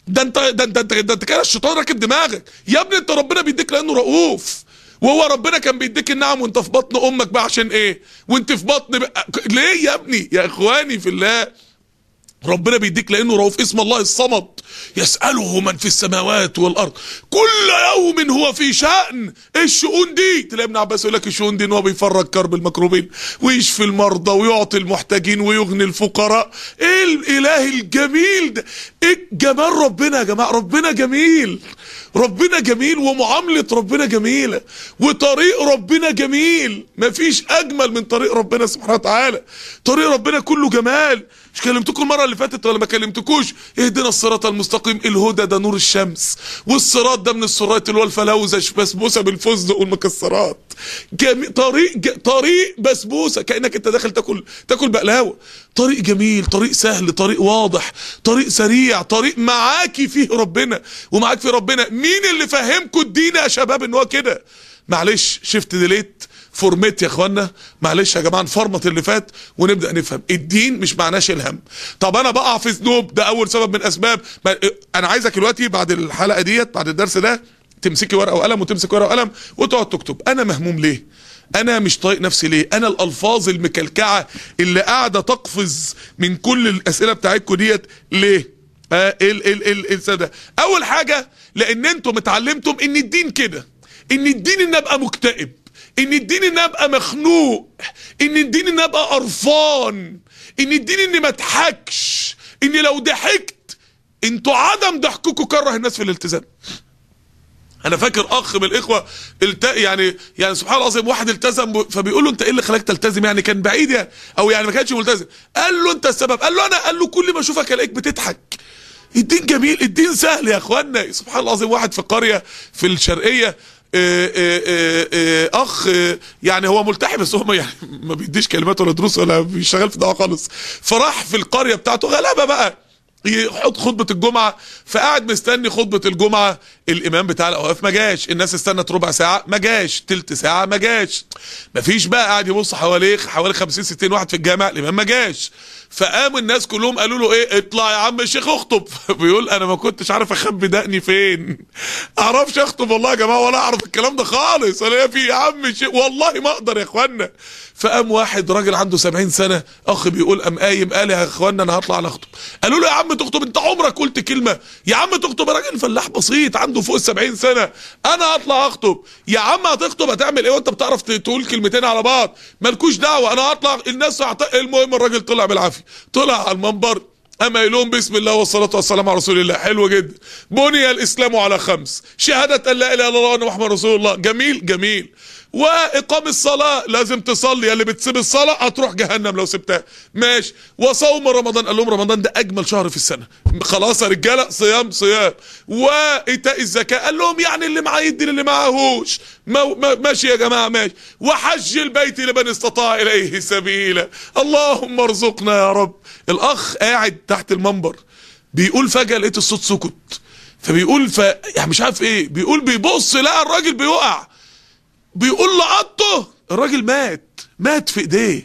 ده انت ده انت ده انت كده الشيطان راكب دماغك يا ابني. انت ربنا بيديك لانه رؤوف، وهو ربنا كان بيديك النعم وانت في بطن امك بقى عشان ايه؟ وانت في بطن بقى ليه يا ابني؟ يا اخواني في الله، ربنا بيديك لانه رؤوف. اسم الله الصمد، يسأله من في السماوات والارض كل يوم هو في شأن. ايه الشؤون دي؟ تلاقي ابن عباس يقول لك الشؤون دي ان هو بيفرج كرب المكروبين ويشفي المرضى ويعطي المحتاجين ويغني الفقراء. ايه الاله الجميل ده؟ ايه جمال ربنا يا جماعه؟ ربنا جميل، ربنا جميل، ومعاملة ربنا جميلة، وطريق ربنا جميل. مفيش اجمل من طريق ربنا سبحانه وتعالى. طريق ربنا كله جمال. مش كلمتكم المره اللي فاتت ولا ما كلمتكوش؟ اهدنا الصراط المستقيم. الهدى ده نور الشمس، والصراط ده من الصراط اللي هو الفلوزه بسبوسه بالفستق والمكسرات. جميل. طريق ج... طريق بسبوسه، كانك انت داخل تاكل تاكل بقلاوه. طريق جميل، طريق سهل، طريق واضح، طريق سريع، طريق معاكي فيه ربنا ومعاك في ربنا. مين اللي فهمكم الدين يا شباب ان هو كده؟ معلش شفت ديليت فورميت يا اخوانا، معلش يا جماعه نفرمط اللي فات ونبدا نفهم الدين. مش معناش الهم. طب انا بقع في ذنوب، ده اول سبب من اسباب. انا عايزك دلوقتي بعد الحلقه ديت، بعد الدرس ده، تمسكي ورقه وقلم وتمسك ورقه وقلم وتقعد تكتب انا مهموم ليه؟ انا مش طايق نفسي ليه؟ انا الالفاظ المكلكعه اللي قاعده تقفز من كل الاسئله بتاعتكم ديت ليه؟ آه ال ال ال ال ده اول حاجه لان انتم اتعلمتم ان الدين كده، ان الدين ان ابقى مكتئب، ان الدين ان ابقى مخنوق، ان الدين ان ابقى قرفان، ان الدين اني ما اضحكش، اني لو ضحكت انتوا عدم ضحككم كره الناس في الالتزام. انا فاكر اخ من الاخوه الت... يعني يعني سبحان الله العظيم، واحد التزم فبيقول له انت ايه اللي خلاك تلتزم؟ يعني كان بعيد يعني او يعني ما كانش ملتزم. قال له انت السبب. قال له انا. قال له كل ما اشوفك الاقيك بتضحك. الدين جميل، الدين سهل يا اخوانا. سبحان الله العظيم، واحد في قريه في الشرقيه إيه إيه إيه اخ يعني هو ملتحي بس هو يعني ما بيديش كلمات ولا دروس ولا بيشتغل في دعوه خالص. فراح في القريه بتاعته غلابه بقى يحط خطبه الجمعه، فقعد مستني خطبه الجمعه. الامام بتاع الاوقاف ما جاش، الناس استنت ربع ساعه ما جاش، تلت ساعه ما جاش، مفيش بقى. قاعد يبص حواليه حوالي خمسين ستين واحد في الجامع، الامام ما جاش. فقام الناس كلهم قالوا له ايه؟ اطلع يا عم الشيخ اخطب. بيقول انا ما كنتش عارف اخبي دقني فين. اعرفش اخطب والله يا جماعه، ولا اعرف الكلام ده خالص، ولا في يا عم الشيخ والله ما اقدر يا اخوانا. فقام واحد راجل عنده سبعين سنه اخ بيقول قام قايم قال يا اخوانا انا هطلع اخطب. قالوا له يا عم تخطب؟ انت عمرك قلت كلمه؟ يا عم تخطب؟ راجل فلاح بسيط عنده فوق السبعين سنه. انا هطلع اخطب. يا عم هتخطب هتعمل ايه وانت بتعرف تقول كلمتين على بعض؟ مالكوش دعوه، انا هطلع الناس هعت... المهم الراجل طلع بالعافيه، طلع على المنبر اما يقولون بسم الله والصلاه والسلام على رسول الله. حلو جدا. بني الاسلام على خمس: شهاده ان لا اله الا الله وان محمد رسول الله. جميل جميل. واقام الصلاه، لازم تصلي، اللي بتسيب الصلاه هتروح جهنم لو سبتها. ماشي. وصوم رمضان، قال لهم رمضان ده اجمل شهر في السنه، خلاص يا رجاله صيام صيام. وايتاء الزكاه، قال لهم يعني اللي معاه يدي اللي معاهوش. ماشي يا جماعه ماشي. وحج البيت لمن استطاع اليه سبيلا. اللهم ارزقنا يا رب. الاخ قاعد تحت المنبر بيقول فجاه لقيت الصوت سكت، فبيقول ف يعني مش عارف ايه، بيقول بيبص لقى الراجل بيقع، بيقول لقطه الراجل مات، مات في ايديه،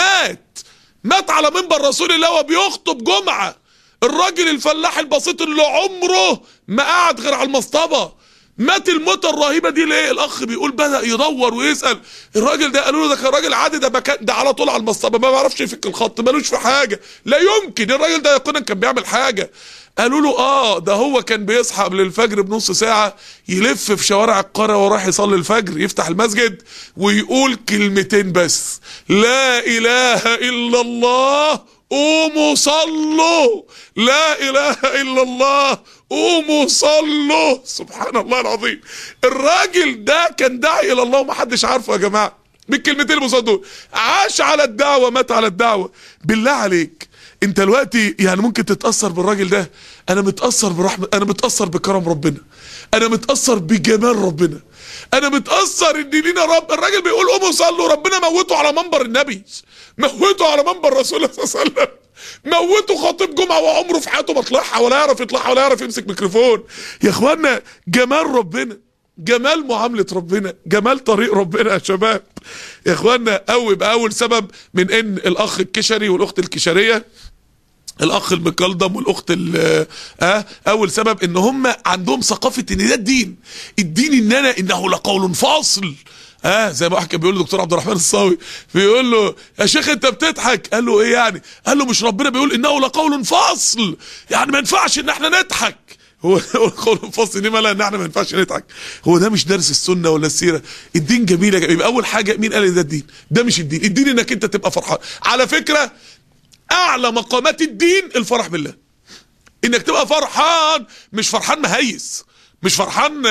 مات مات على منبر رسول الله وبيخطب جمعه. الراجل الفلاح البسيط اللي عمره ما قعد غير على المصطبه مات الموتة الرهيبة دي ليه؟ الاخ بيقول بدأ يدور ويسأل الراجل ده، قالوا له ده كان راجل عادي، ده بكان ده على طول على المصطبة، ما بيعرفش يفك الخط، مالوش في حاجة، لا يمكن الراجل ده يقينا كان بيعمل حاجة. قالوا له اه ده هو كان بيصحى قبل الفجر بنص ساعة يلف في شوارع القرية وراح يصلي الفجر، يفتح المسجد ويقول كلمتين بس: لا اله الا الله قوموا صلوا، لا اله الا الله قوموا صلوا. سبحان الله العظيم. الراجل ده كان داعي الى الله ومحدش عارفه يا جماعه بالكلمتين المصاد دول، عاش على الدعوه مات على الدعوه. بالله عليك انت دلوقتي يعني ممكن تتاثر بالراجل ده. انا متاثر برحمه، انا متاثر بكرم ربنا، انا متاثر بجمال ربنا، انا متاثر ان لينا رب. الراجل بيقول قوموا صلوا، ربنا موته على منبر النبي، موته على منبر رسول الله صلى الله عليه وسلم، موته خطيب جمعه وعمره في حياته ما طلعها ولا يعرف يطلعها ولا يعرف يمسك ميكروفون. يا اخوانا جمال ربنا، جمال معامله ربنا، جمال طريق ربنا يا شباب. يا اخوانا اول باول سبب من ان الاخ الكشري والاخت الكشريه الاخ المكلضم والاخت اه اول سبب ان هم عندهم ثقافه ان ده الدين. الدين ان انا انه لقول فاصل. اه زي ما واحد كان بيقول له دكتور عبد الرحمن الصاوي، بيقول له يا شيخ انت بتضحك، قال له ايه يعني؟ قال له مش ربنا بيقول انه لقول فاصل، يعني ما ينفعش ان احنا نضحك. هو القول الفاصل دي مالها ان احنا ما ينفعش نضحك؟ هو ده مش درس السنه ولا السيره؟ الدين جميل يا جماعه. يبقى اول حاجه مين قال ده الدين؟ ده مش الدين. الدين انك انت تبقى فرحان. على فكره اعلى مقامات الدين الفرح بالله، انك تبقى فرحان، مش فرحان مهيس، مش فرحان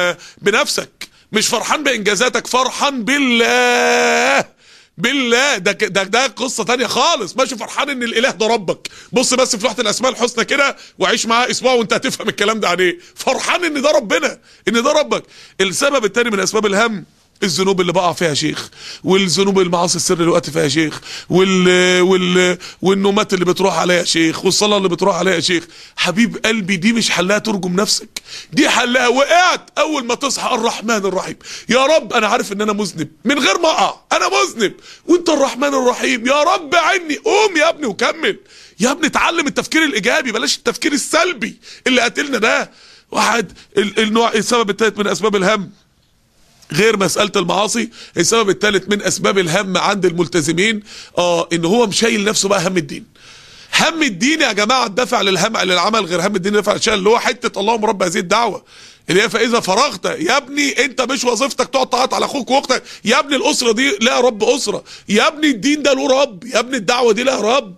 بنفسك، مش فرحان بانجازاتك، فرحان بالله. بالله ده ده ده قصه تانية خالص. ماشي فرحان ان الاله ده ربك. بص بس في لوحه الاسماء الحسنى كده وعيش معاه اسبوع وانت هتفهم الكلام ده عن ايه. فرحان ان ده ربنا، ان ده ربك. السبب التاني من اسباب الهم الذنوب اللي بقع فيها شيخ، والذنوب المعاصي السر اللي وقت فيها شيخ، وال وال والنومات اللي بتروح عليها شيخ، والصلاه اللي بتروح عليها شيخ. حبيب قلبي دي مش حلها ترجم نفسك، دي حلها وقعت اول ما تصحى الرحمن الرحيم. يا رب انا عارف ان انا مذنب من غير ما اقع، انا مذنب وانت الرحمن الرحيم، يا رب عني. قوم يا ابني وكمل يا ابني، اتعلم التفكير الايجابي بلاش التفكير السلبي اللي قاتلنا ده. واحد النوع السبب الثالث من اسباب الهم غير مسألة المعاصي، السبب الثالث من اسباب الهم عند الملتزمين اه ان هو مشايل نفسه بقى هم الدين. هم الدين يا جماعه الدافع للهم للعمل غير هم الدين الدافع للشغل، اللي هو حته اللهم رب هذه الدعوه اللي هي فاذا فرغت. يا ابني انت مش وظيفتك تقعد تعيط على اخوك واختك، يا ابني الاسره دي لها رب اسره، يا ابني الدين ده له رب، يا ابني الدعوه دي لها رب.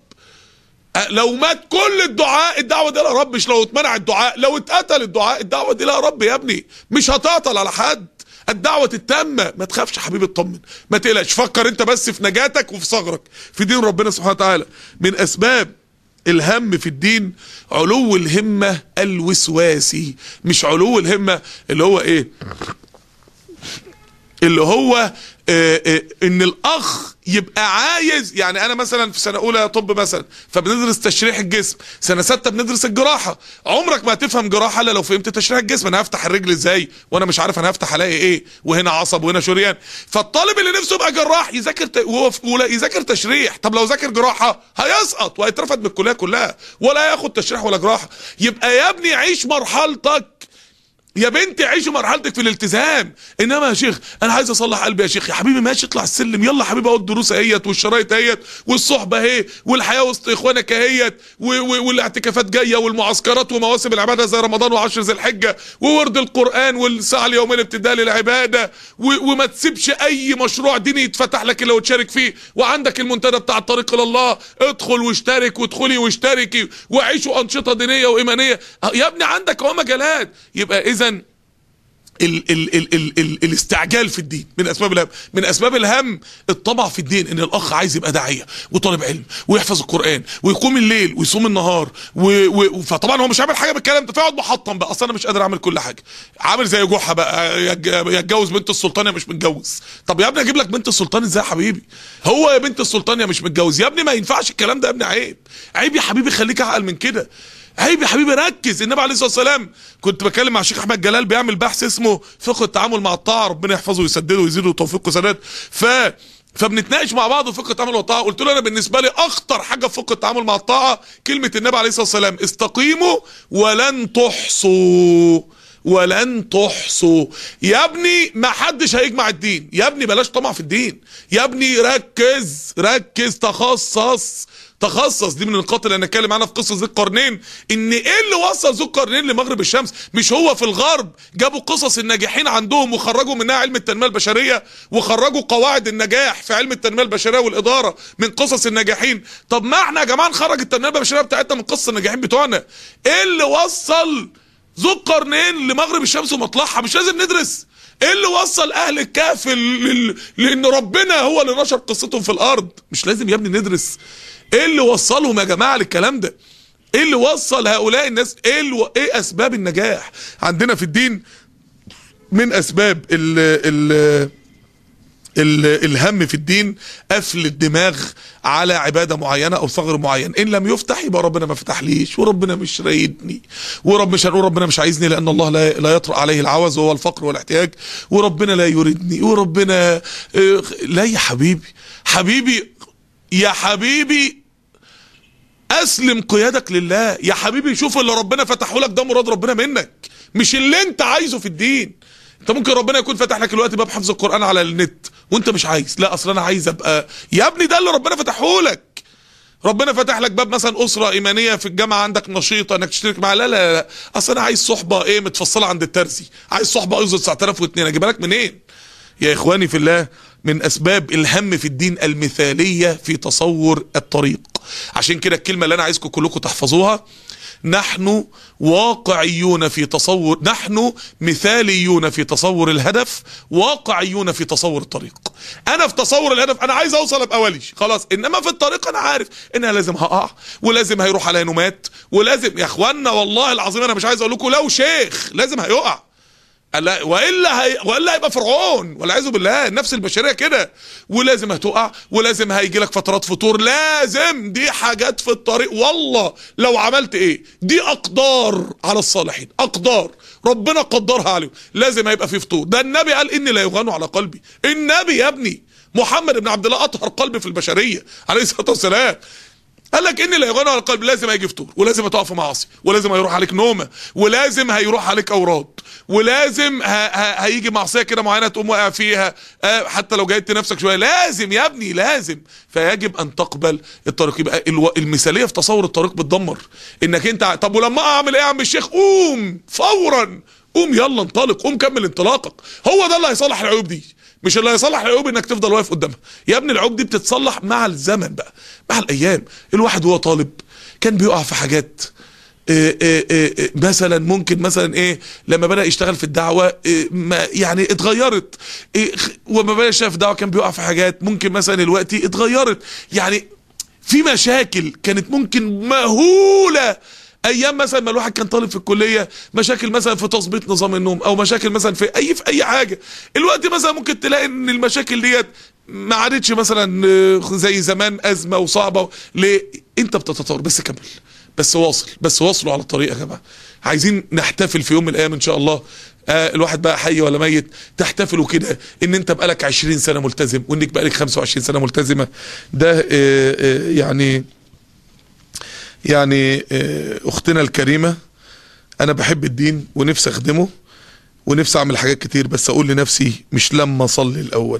لو مات كل الدعاء الدعوه دي لها رب، مش لو اتمنع الدعاء، لو اتقتل الدعاء الدعوه دي لها رب يا ابني، مش هتعطل على حد. الدعوة التامة. ما تخافش حبيبي، اطمن، ما تقلقش، فكر انت بس في نجاتك وفي صغرك في دين ربنا سبحانه وتعالى. من اسباب الهم في الدين علو الهمة الوسواسي، مش علو الهمة اللي هو ايه، اللي هو آه آه ان الاخ يبقى عايز. يعني انا مثلا في سنه اولى طب مثلا فبندرس تشريح الجسم، سنه سته بندرس الجراحه. عمرك ما هتفهم جراحه الا لو فهمت تشريح الجسم. انا هفتح الرجل ازاي وانا مش عارف انا هفتح الاقي ايه، وهنا عصب وهنا شريان. فالطالب اللي نفسه يبقى جراح يذاكر ت... وهو في اولى يذاكر تشريح. طب لو ذاكر جراحه هيسقط وهيترفد من الكليه كلها ولا ياخد تشريح ولا جراحه. يبقى يا ابني عيش مرحلتك، يا بنتي عيشي مرحلتك في الالتزام. انما يا شيخ انا عايز اصلح قلبي، يا شيخ يا حبيبي ماشي اطلع السلم، يلا حبيبي اهو الدروس اهيت والشرايط اهيت والصحبه اهي والحياه وسط اخوانك اهيت والاعتكافات جايه والمعسكرات ومواسم العباده زي رمضان وعشر ذي الحجه وورد القران والساعه اليوميه الابتدائيه للعباده، وما تسيبش اي مشروع ديني يتفتح لك الا وتشارك فيه. وعندك المنتدى بتاع الطريق الى الله، ادخل واشترك وادخلي واشتركي وعيشوا انشطه دينيه وايمانيه يا ابني، عندك اهو مجالات. يبقى اذا ال ال ال ال ال ال الاستعجال في الدين من اسباب الهم. من اسباب الهم الطمع في الدين، ان الاخ عايز يبقى داعيه وطالب علم ويحفظ القران ويقوم الليل ويصوم النهار و... و... فطبعا هو مش عامل حاجه بالكلام ده، فيقعد محطم بقى، اصل انا مش قادر اعمل كل حاجه. عامل زي جحا بقى، يتجوز بنت السلطان يا مش متجوز. طب يا ابني اجيب لك بنت السلطان ازاي يا حبيبي؟ هو يا بنت السلطان يا مش متجوز يا ابني، ما ينفعش الكلام ده يا ابني، عيب عيب يا حبيبي، خليك اعقل من كده. عيب يا حبيبي ركز. النبي عليه الصلاه والسلام كنت بكلم مع الشيخ احمد جلال بيعمل بحث اسمه فقه التعامل مع الطاعه، ربنا يحفظه ويسدده ويزيده توفيق وسداد. ف فبنتناقش مع بعض في فقه التعامل مع الطاعه. قلت له انا بالنسبه لي اخطر حاجه في فقه التعامل مع الطاعه كلمه النبي عليه الصلاه والسلام استقيموا ولن تحصوا، ولن تحصوا. يا ابني ما حدش هيجمع الدين، يا ابني بلاش طمع في الدين، يا ابني ركز ركز تخصص تخصص. دي من النقاط اللي هنتكلم عنها في قصه ذو القرنين، ان ايه اللي وصل ذو القرنين لمغرب الشمس؟ مش هو في الغرب جابوا قصص الناجحين عندهم وخرجوا منها علم التنميه البشريه، وخرجوا قواعد النجاح في علم التنميه البشريه والاداره من قصص الناجحين. طب ما احنا يا جماعه نخرج التنميه البشريه بتاعتنا من قصص الناجحين بتوعنا. ايه اللي وصل ذو القرنين لمغرب الشمس ومطلعها؟ مش لازم ندرس؟ ايه اللي وصل اهل الكهف ل... لان ربنا هو اللي نشر قصتهم في الارض؟ مش لازم يا ابني ندرس؟ ايه اللي وصلهم يا جماعه للكلام ده؟ ايه اللي وصل هؤلاء الناس؟ ايه الو... ايه اسباب النجاح عندنا في الدين؟ من اسباب ال ال ال الهم في الدين قفل الدماغ على عباده معينه او ثغر معين. ان لم يفتح يبقى ربنا ما فتحليش، وربنا مش رايدني، ورب مش هنقول ربنا مش عايزني لان الله لا, لا يطرأ عليه العوز وهو الفقر والاحتياج، وربنا لا يريدني، وربنا لا. يا حبيبي حبيبي يا حبيبي اسلم قيادك لله يا حبيبي. شوف اللي ربنا فتحه لك ده مراد ربنا منك، مش اللي انت عايزه في الدين. انت ممكن ربنا يكون فتح لك الوقت باب حفظ القرآن على النت وانت مش عايز، لا اصل انا عايز ابقى، يا ابني ده اللي ربنا فتحه لك. ربنا فتح لك باب مثلا اسره ايمانيه في الجامعه عندك نشيطه انك تشترك معاها، لا لا لا اصل انا عايز صحبه ايه متفصله عند الترزي، عايز صحبه ايزو تسعة آلاف واثنين، اجيبها لك منين؟ يا اخواني في الله، من اسباب الهم في الدين المثاليه في تصور الطريق. عشان كده الكلمه اللي انا عايزكم كلكم تحفظوها، نحن واقعيون في تصور، نحن مثاليون في تصور الهدف، واقعيون في تصور الطريق. انا في تصور الهدف انا عايز اوصل ابقى ولي خلاص، انما في الطريق انا عارف ان انا لازم هقع ولازم هيروح عليا نومات، ولازم يا اخوانا والله العظيم انا مش عايز اقول لكم لو شيخ لازم هيقع، والا هي والا هيبقى فرعون والعياذ بالله. النفس البشريه كده، ولازم هتقع ولازم هيجي لك فترات فتور، لازم دي حاجات في الطريق. والله لو عملت ايه دي اقدار على الصالحين، اقدار ربنا قدرها عليهم، لازم هيبقى في فطور. ده النبي قال اني لا يغان على قلبي، النبي يا ابني محمد بن عبد الله اطهر قلب في البشريه عليه الصلاه والسلام، قال لك اني لا يغان على القلب، لازم هيجي فطور، ولازم هتقع في معاصي، ولازم هيروح عليك نومه، ولازم هيروح عليك اوراد، ولازم ه... ه... هيجي معصيه كده معينه تقوم واقع فيها، آه حتى لو جاهدت نفسك شويه، لازم يا ابني لازم. فيجب ان تقبل الطريق. يبقى الو... المثاليه في تصور الطريق بتدمر انك انت، طب ولما اعمل ايه يا عم الشيخ؟ قوم فورا، قوم يلا انطلق، قوم كمل انطلاقك. هو ده اللي هيصلح العيوب دي، مش اللي هيصلح العيوب انك تفضل واقف قدامها. يا ابني العيوب دي بتتصلح مع الزمن بقى، مع الايام. الواحد وهو طالب كان بيقع في حاجات، إيه إيه إيه مثلا ممكن مثلا ايه لما بدأ يشتغل في الدعوة إيه ما يعني اتغيرت، إيه وما بدأ يشتغل في الدعوة كان بيقع في حاجات ممكن مثلا الوقت اتغيرت، يعني في مشاكل كانت ممكن مهولة ايام مثلا ما الواحد كان طالب في الكليه، مشاكل مثلا في تظبيط نظام النوم، او مشاكل مثلا في اي في اي حاجه. الوقت مثلا ممكن تلاقي ان المشاكل ديت ما عادتش مثلا زي زمان ازمه وصعبه. ليه؟ انت بتتطور، بس كمل، بس واصل، بس واصلوا على الطريق يا جماعه. عايزين نحتفل في يوم من الايام ان شاء الله، آه الواحد بقى حي ولا ميت، تحتفلوا كده ان انت بقالك عشرين سنه ملتزم، وانك بقالك خمسة وعشرين سنه ملتزمه. ده آه آه يعني يعني اختنا الكريمة، انا بحب الدين ونفسي اخدمه ونفسي اعمل حاجات كتير، بس اقول لنفسي مش لما اصلي الاول.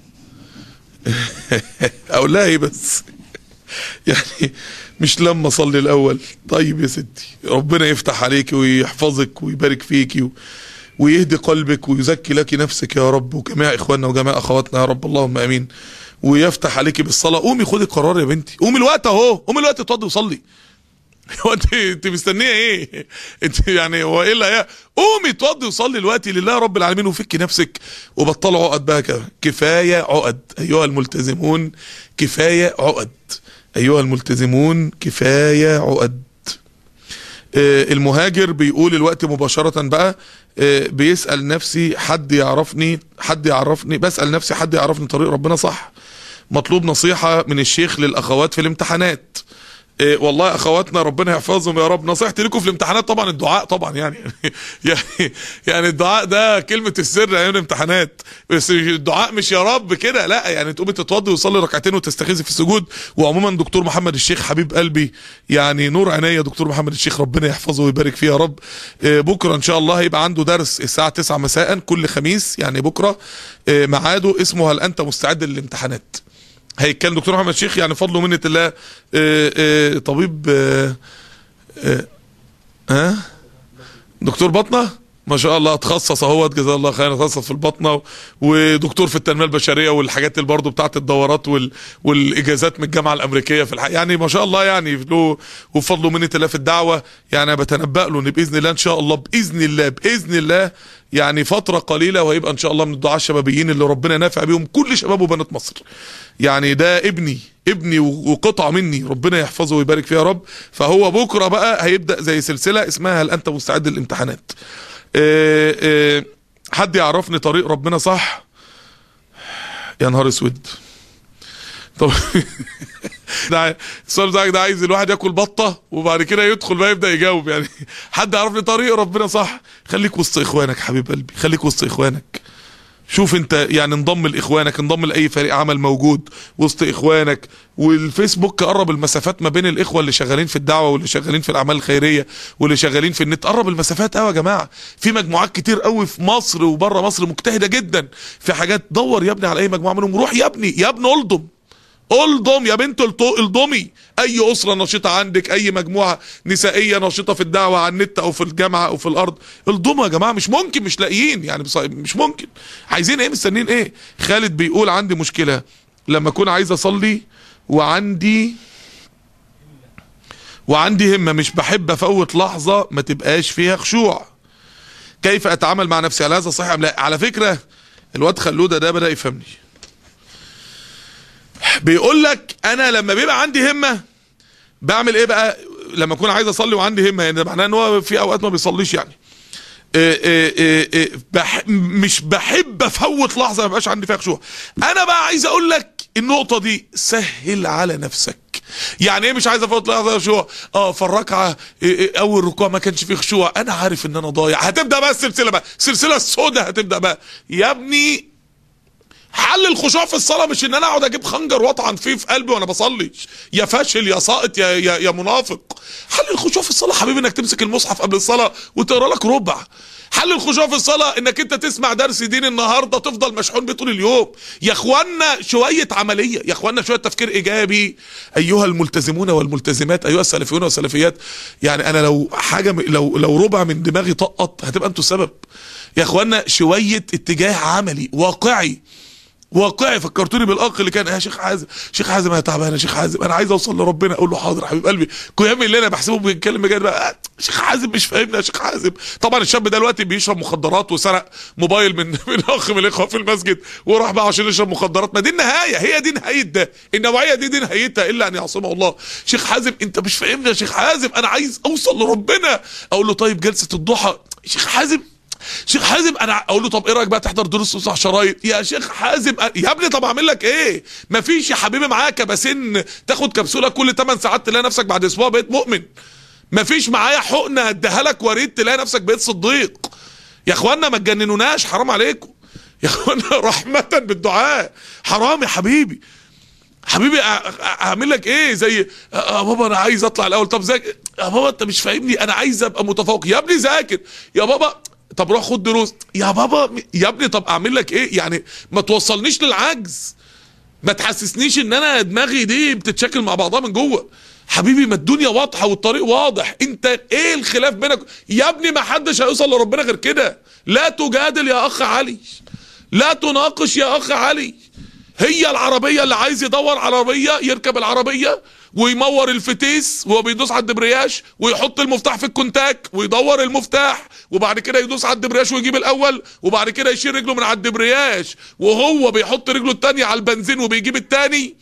اقول لها ايه بس؟ يعني مش لما اصلي الاول. طيب يا ستي، ربنا يفتح عليك ويحفظك ويبارك فيك ويهدي قلبك ويزكي لك نفسك يا رب، وجميع اخواننا وجميع اخواتنا يا رب، اللهم امين. ويفتح عليك بالصلاة. قومي خدي القرار يا بنتي، قومي الوقت اهو، قومي الوقت اتوضي وصلي. هو انت انت مستنيه ايه؟ انت يعني هو ايه اللي هي؟ قومي اتوضي وصلي دلوقتي لله رب العالمين، وفكي نفسك وبطلوا عقد بقى كده. كفايه عقد ايها الملتزمون، كفايه عقد ايها الملتزمون، كفايه عقد. آه المهاجر بيقول الوقت مباشره بقى، آه بيسال نفسي حد يعرفني، حد يعرفني، بسال نفسي حد يعرفني طريق ربنا صح. مطلوب نصيحه من الشيخ للاخوات في الامتحانات. إيه والله اخواتنا ربنا يحفظهم يا رب. نصيحتي لكم في الامتحانات طبعا الدعاء طبعا، يعني يعني يعني الدعاء ده كلمه السر ايام الامتحانات، بس الدعاء مش يا رب كده، لا يعني تقومي تتوضي وتصلي ركعتين وتستخيذي في السجود. وعموما دكتور محمد الشيخ حبيب قلبي، يعني نور عينيا دكتور محمد الشيخ، ربنا يحفظه ويبارك فيه يا رب. إيه بكره ان شاء الله هيبقى عنده درس الساعه تسعة مساء كل خميس، يعني بكره إيه ميعاده اسمه هل انت مستعد للامتحانات. هيتكلم دكتور محمد الشيخ، يعني فضل ومنة الله، آآ آآ طبيب آآ آآ دكتور بطنة ما شاء الله، اتخصص اهوت جزاه الله خير، اتخصص في البطنه، ودكتور في التنميه البشريه والحاجات اللي برضه بتاعه الدورات وال... والاجازات من الجامعه الامريكيه في الحقيقه، يعني ما شاء الله يعني له وفضل ومنة الله في الدعوه. يعني بتنبأ له ان باذن الله ان شاء الله باذن الله باذن الله يعني فتره قليله وهيبقى ان شاء الله من الدعاة الشبابيين اللي ربنا نافع بيهم كل شباب وبنات مصر. يعني ده ابني ابني وقطعه مني، ربنا يحفظه ويبارك فيه يا رب. فهو بكره بقى هيبدا زي سلسله اسمها هل انت مستعد للامتحانات. إيه إيه حد يعرفني طريق ربنا صح؟ يا نهار اسود. طب ده السؤال بتاعك ده عايز الواحد ياكل بطه وبعد كده يدخل بقى يبدا يجاوب. يعني حد يعرفني طريق ربنا صح؟ خليك وسط اخوانك حبيب قلبي، خليك وسط اخوانك. شوف انت يعني انضم لاخوانك، انضم لاي فريق عمل موجود وسط اخوانك. والفيسبوك قرب المسافات ما بين الاخوه اللي شغالين في الدعوه واللي شغالين في الاعمال الخيريه واللي شغالين في النت، قرب المسافات قوي يا جماعه. في مجموعات كتير قوي في مصر وبره مصر مجتهده جدا في حاجات. دور يا ابني على اي مجموعه منهم، روح يا ابني يا ابني الضم الضم يا بنت الضمي اي اسره نشيطه عندك، اي مجموعه نسائيه نشيطه في الدعوه على النت او في الجامعه او في الارض، الضموا يا جماعه. مش ممكن مش لاقيين يعني، مش ممكن. عايزين ايه؟ مستنيين ايه؟ خالد بيقول عندي مشكله لما اكون عايز اصلي وعندي وعندي همه مش بحب افوت لحظه ما تبقاش فيها خشوع، كيف اتعامل مع نفسي؟ هل هذا صحيح ام لا؟ على فكره الواد خلوده ده بدا يفهمني، بيقول لك انا لما بيبقى عندي همه بعمل ايه بقى لما اكون عايز اصلي وعندي همه؟ يعني ده معناه ان هو في اوقات ما بيصليش يعني. إيه إيه إيه إيه بح مش بحب افوت لحظه ما يبقاش عندي فيها خشوع. انا بقى عايز اقول لك النقطه دي سهل على نفسك. يعني ايه مش عايز افوت لحظه خشوع؟ اه في الركعه إيه إيه اول ركوع ما كانش فيه خشوع، انا عارف ان انا ضايع. هتبدا بقى السلسله بقى، السلسله السوداء هتبدا بقى يا ابني. حل الخشوع في الصلاه مش ان انا اقعد اجيب خنجر واطعن فيه في قلبي وانا بصلي، يا فاشل يا ساقط يا يا, يا منافق. حل الخشوع في الصلاه حبيبي انك تمسك المصحف قبل الصلاه وتقرا لك ربع. حل الخشوع في الصلاه انك انت تسمع درس دين النهارده تفضل مشحون بيه طول اليوم. يا اخوانا شويه عمليه، يا اخوانا شويه تفكير ايجابي. ايها الملتزمون والملتزمات، ايها السلفيون والسلفيات، يعني انا لو حاجه لو لو ربع من دماغي طقط هتبقى انتوا السبب. يا اخوانا شويه اتجاه عملي واقعي واقعي. فكرتوني بالاخ اللي كان يا شيخ حازم، شيخ حازم انا تعبان يا شيخ حازم انا عايز اوصل لربنا. اقول له حاضر حبيب قلبي. قيامي اللي انا بحسبه بيتكلم بجد بقى، شيخ حازم مش فاهمنا يا شيخ حازم. طبعا الشاب ده دلوقتي بيشرب مخدرات وسرق موبايل من من اخ من الاخوه في المسجد وراح بقى عشان يشرب مخدرات. ما دي النهايه، هي دي نهايه ده، النوعيه دي دي نهايتها الا ان يعصمه الله. شيخ حازم انت مش فاهمنا يا شيخ حازم انا عايز اوصل لربنا. اقول له طيب جلسه الضحى شيخ حازم، شيخ حازم انا اقول له طب ايه رايك بقى تحضر دروس وتصح شرايط يا شيخ حازم؟ يا ابني طب اعمل لك ايه؟ مفيش يا حبيبي معايا كباسين تاخد كبسوله كل ثمان ساعات تلاقي نفسك بعد اسبوع بقيت مؤمن. مفيش معايا حقنه اديها لك وريد تلاقي نفسك بقيت صديق. يا اخوانا ما تجننوناش حرام عليكم يا اخوانا، رحمه بالدعاء. حرام يا حبيبي حبيبي اعمل لك ايه؟ زي يا بابا انا عايز اطلع الاول. طب ذاكر يا بابا انت مش فاهمني انا عايز ابقى متفوق. يا ابني ذاكر يا بابا. طب روح خد دروس يا بابا. يا ابني طب اعمل لك ايه؟ يعني ما توصلنيش للعجز، ما تحسسنيش ان انا دماغي دي بتتشكل مع بعضها من جوه. حبيبي ما الدنيا واضحه والطريق واضح. انت ايه الخلاف بينك يا ابني؟ ما حدش هيوصل لربنا غير كده. لا تجادل يا اخ علي، لا تناقش يا اخ علي. هي العربيه اللي عايز يدور على عربيه يركب العربيه ويمور الفتيس وهو بيدوس على الدبرياج ويحط المفتاح في الكونتاك ويدور المفتاح وبعد كده يدوس على الدبرياج ويجيب الاول وبعد كده يشيل رجله من على الدبرياج وهو بيحط رجله الثانيه على البنزين وبيجيب الثاني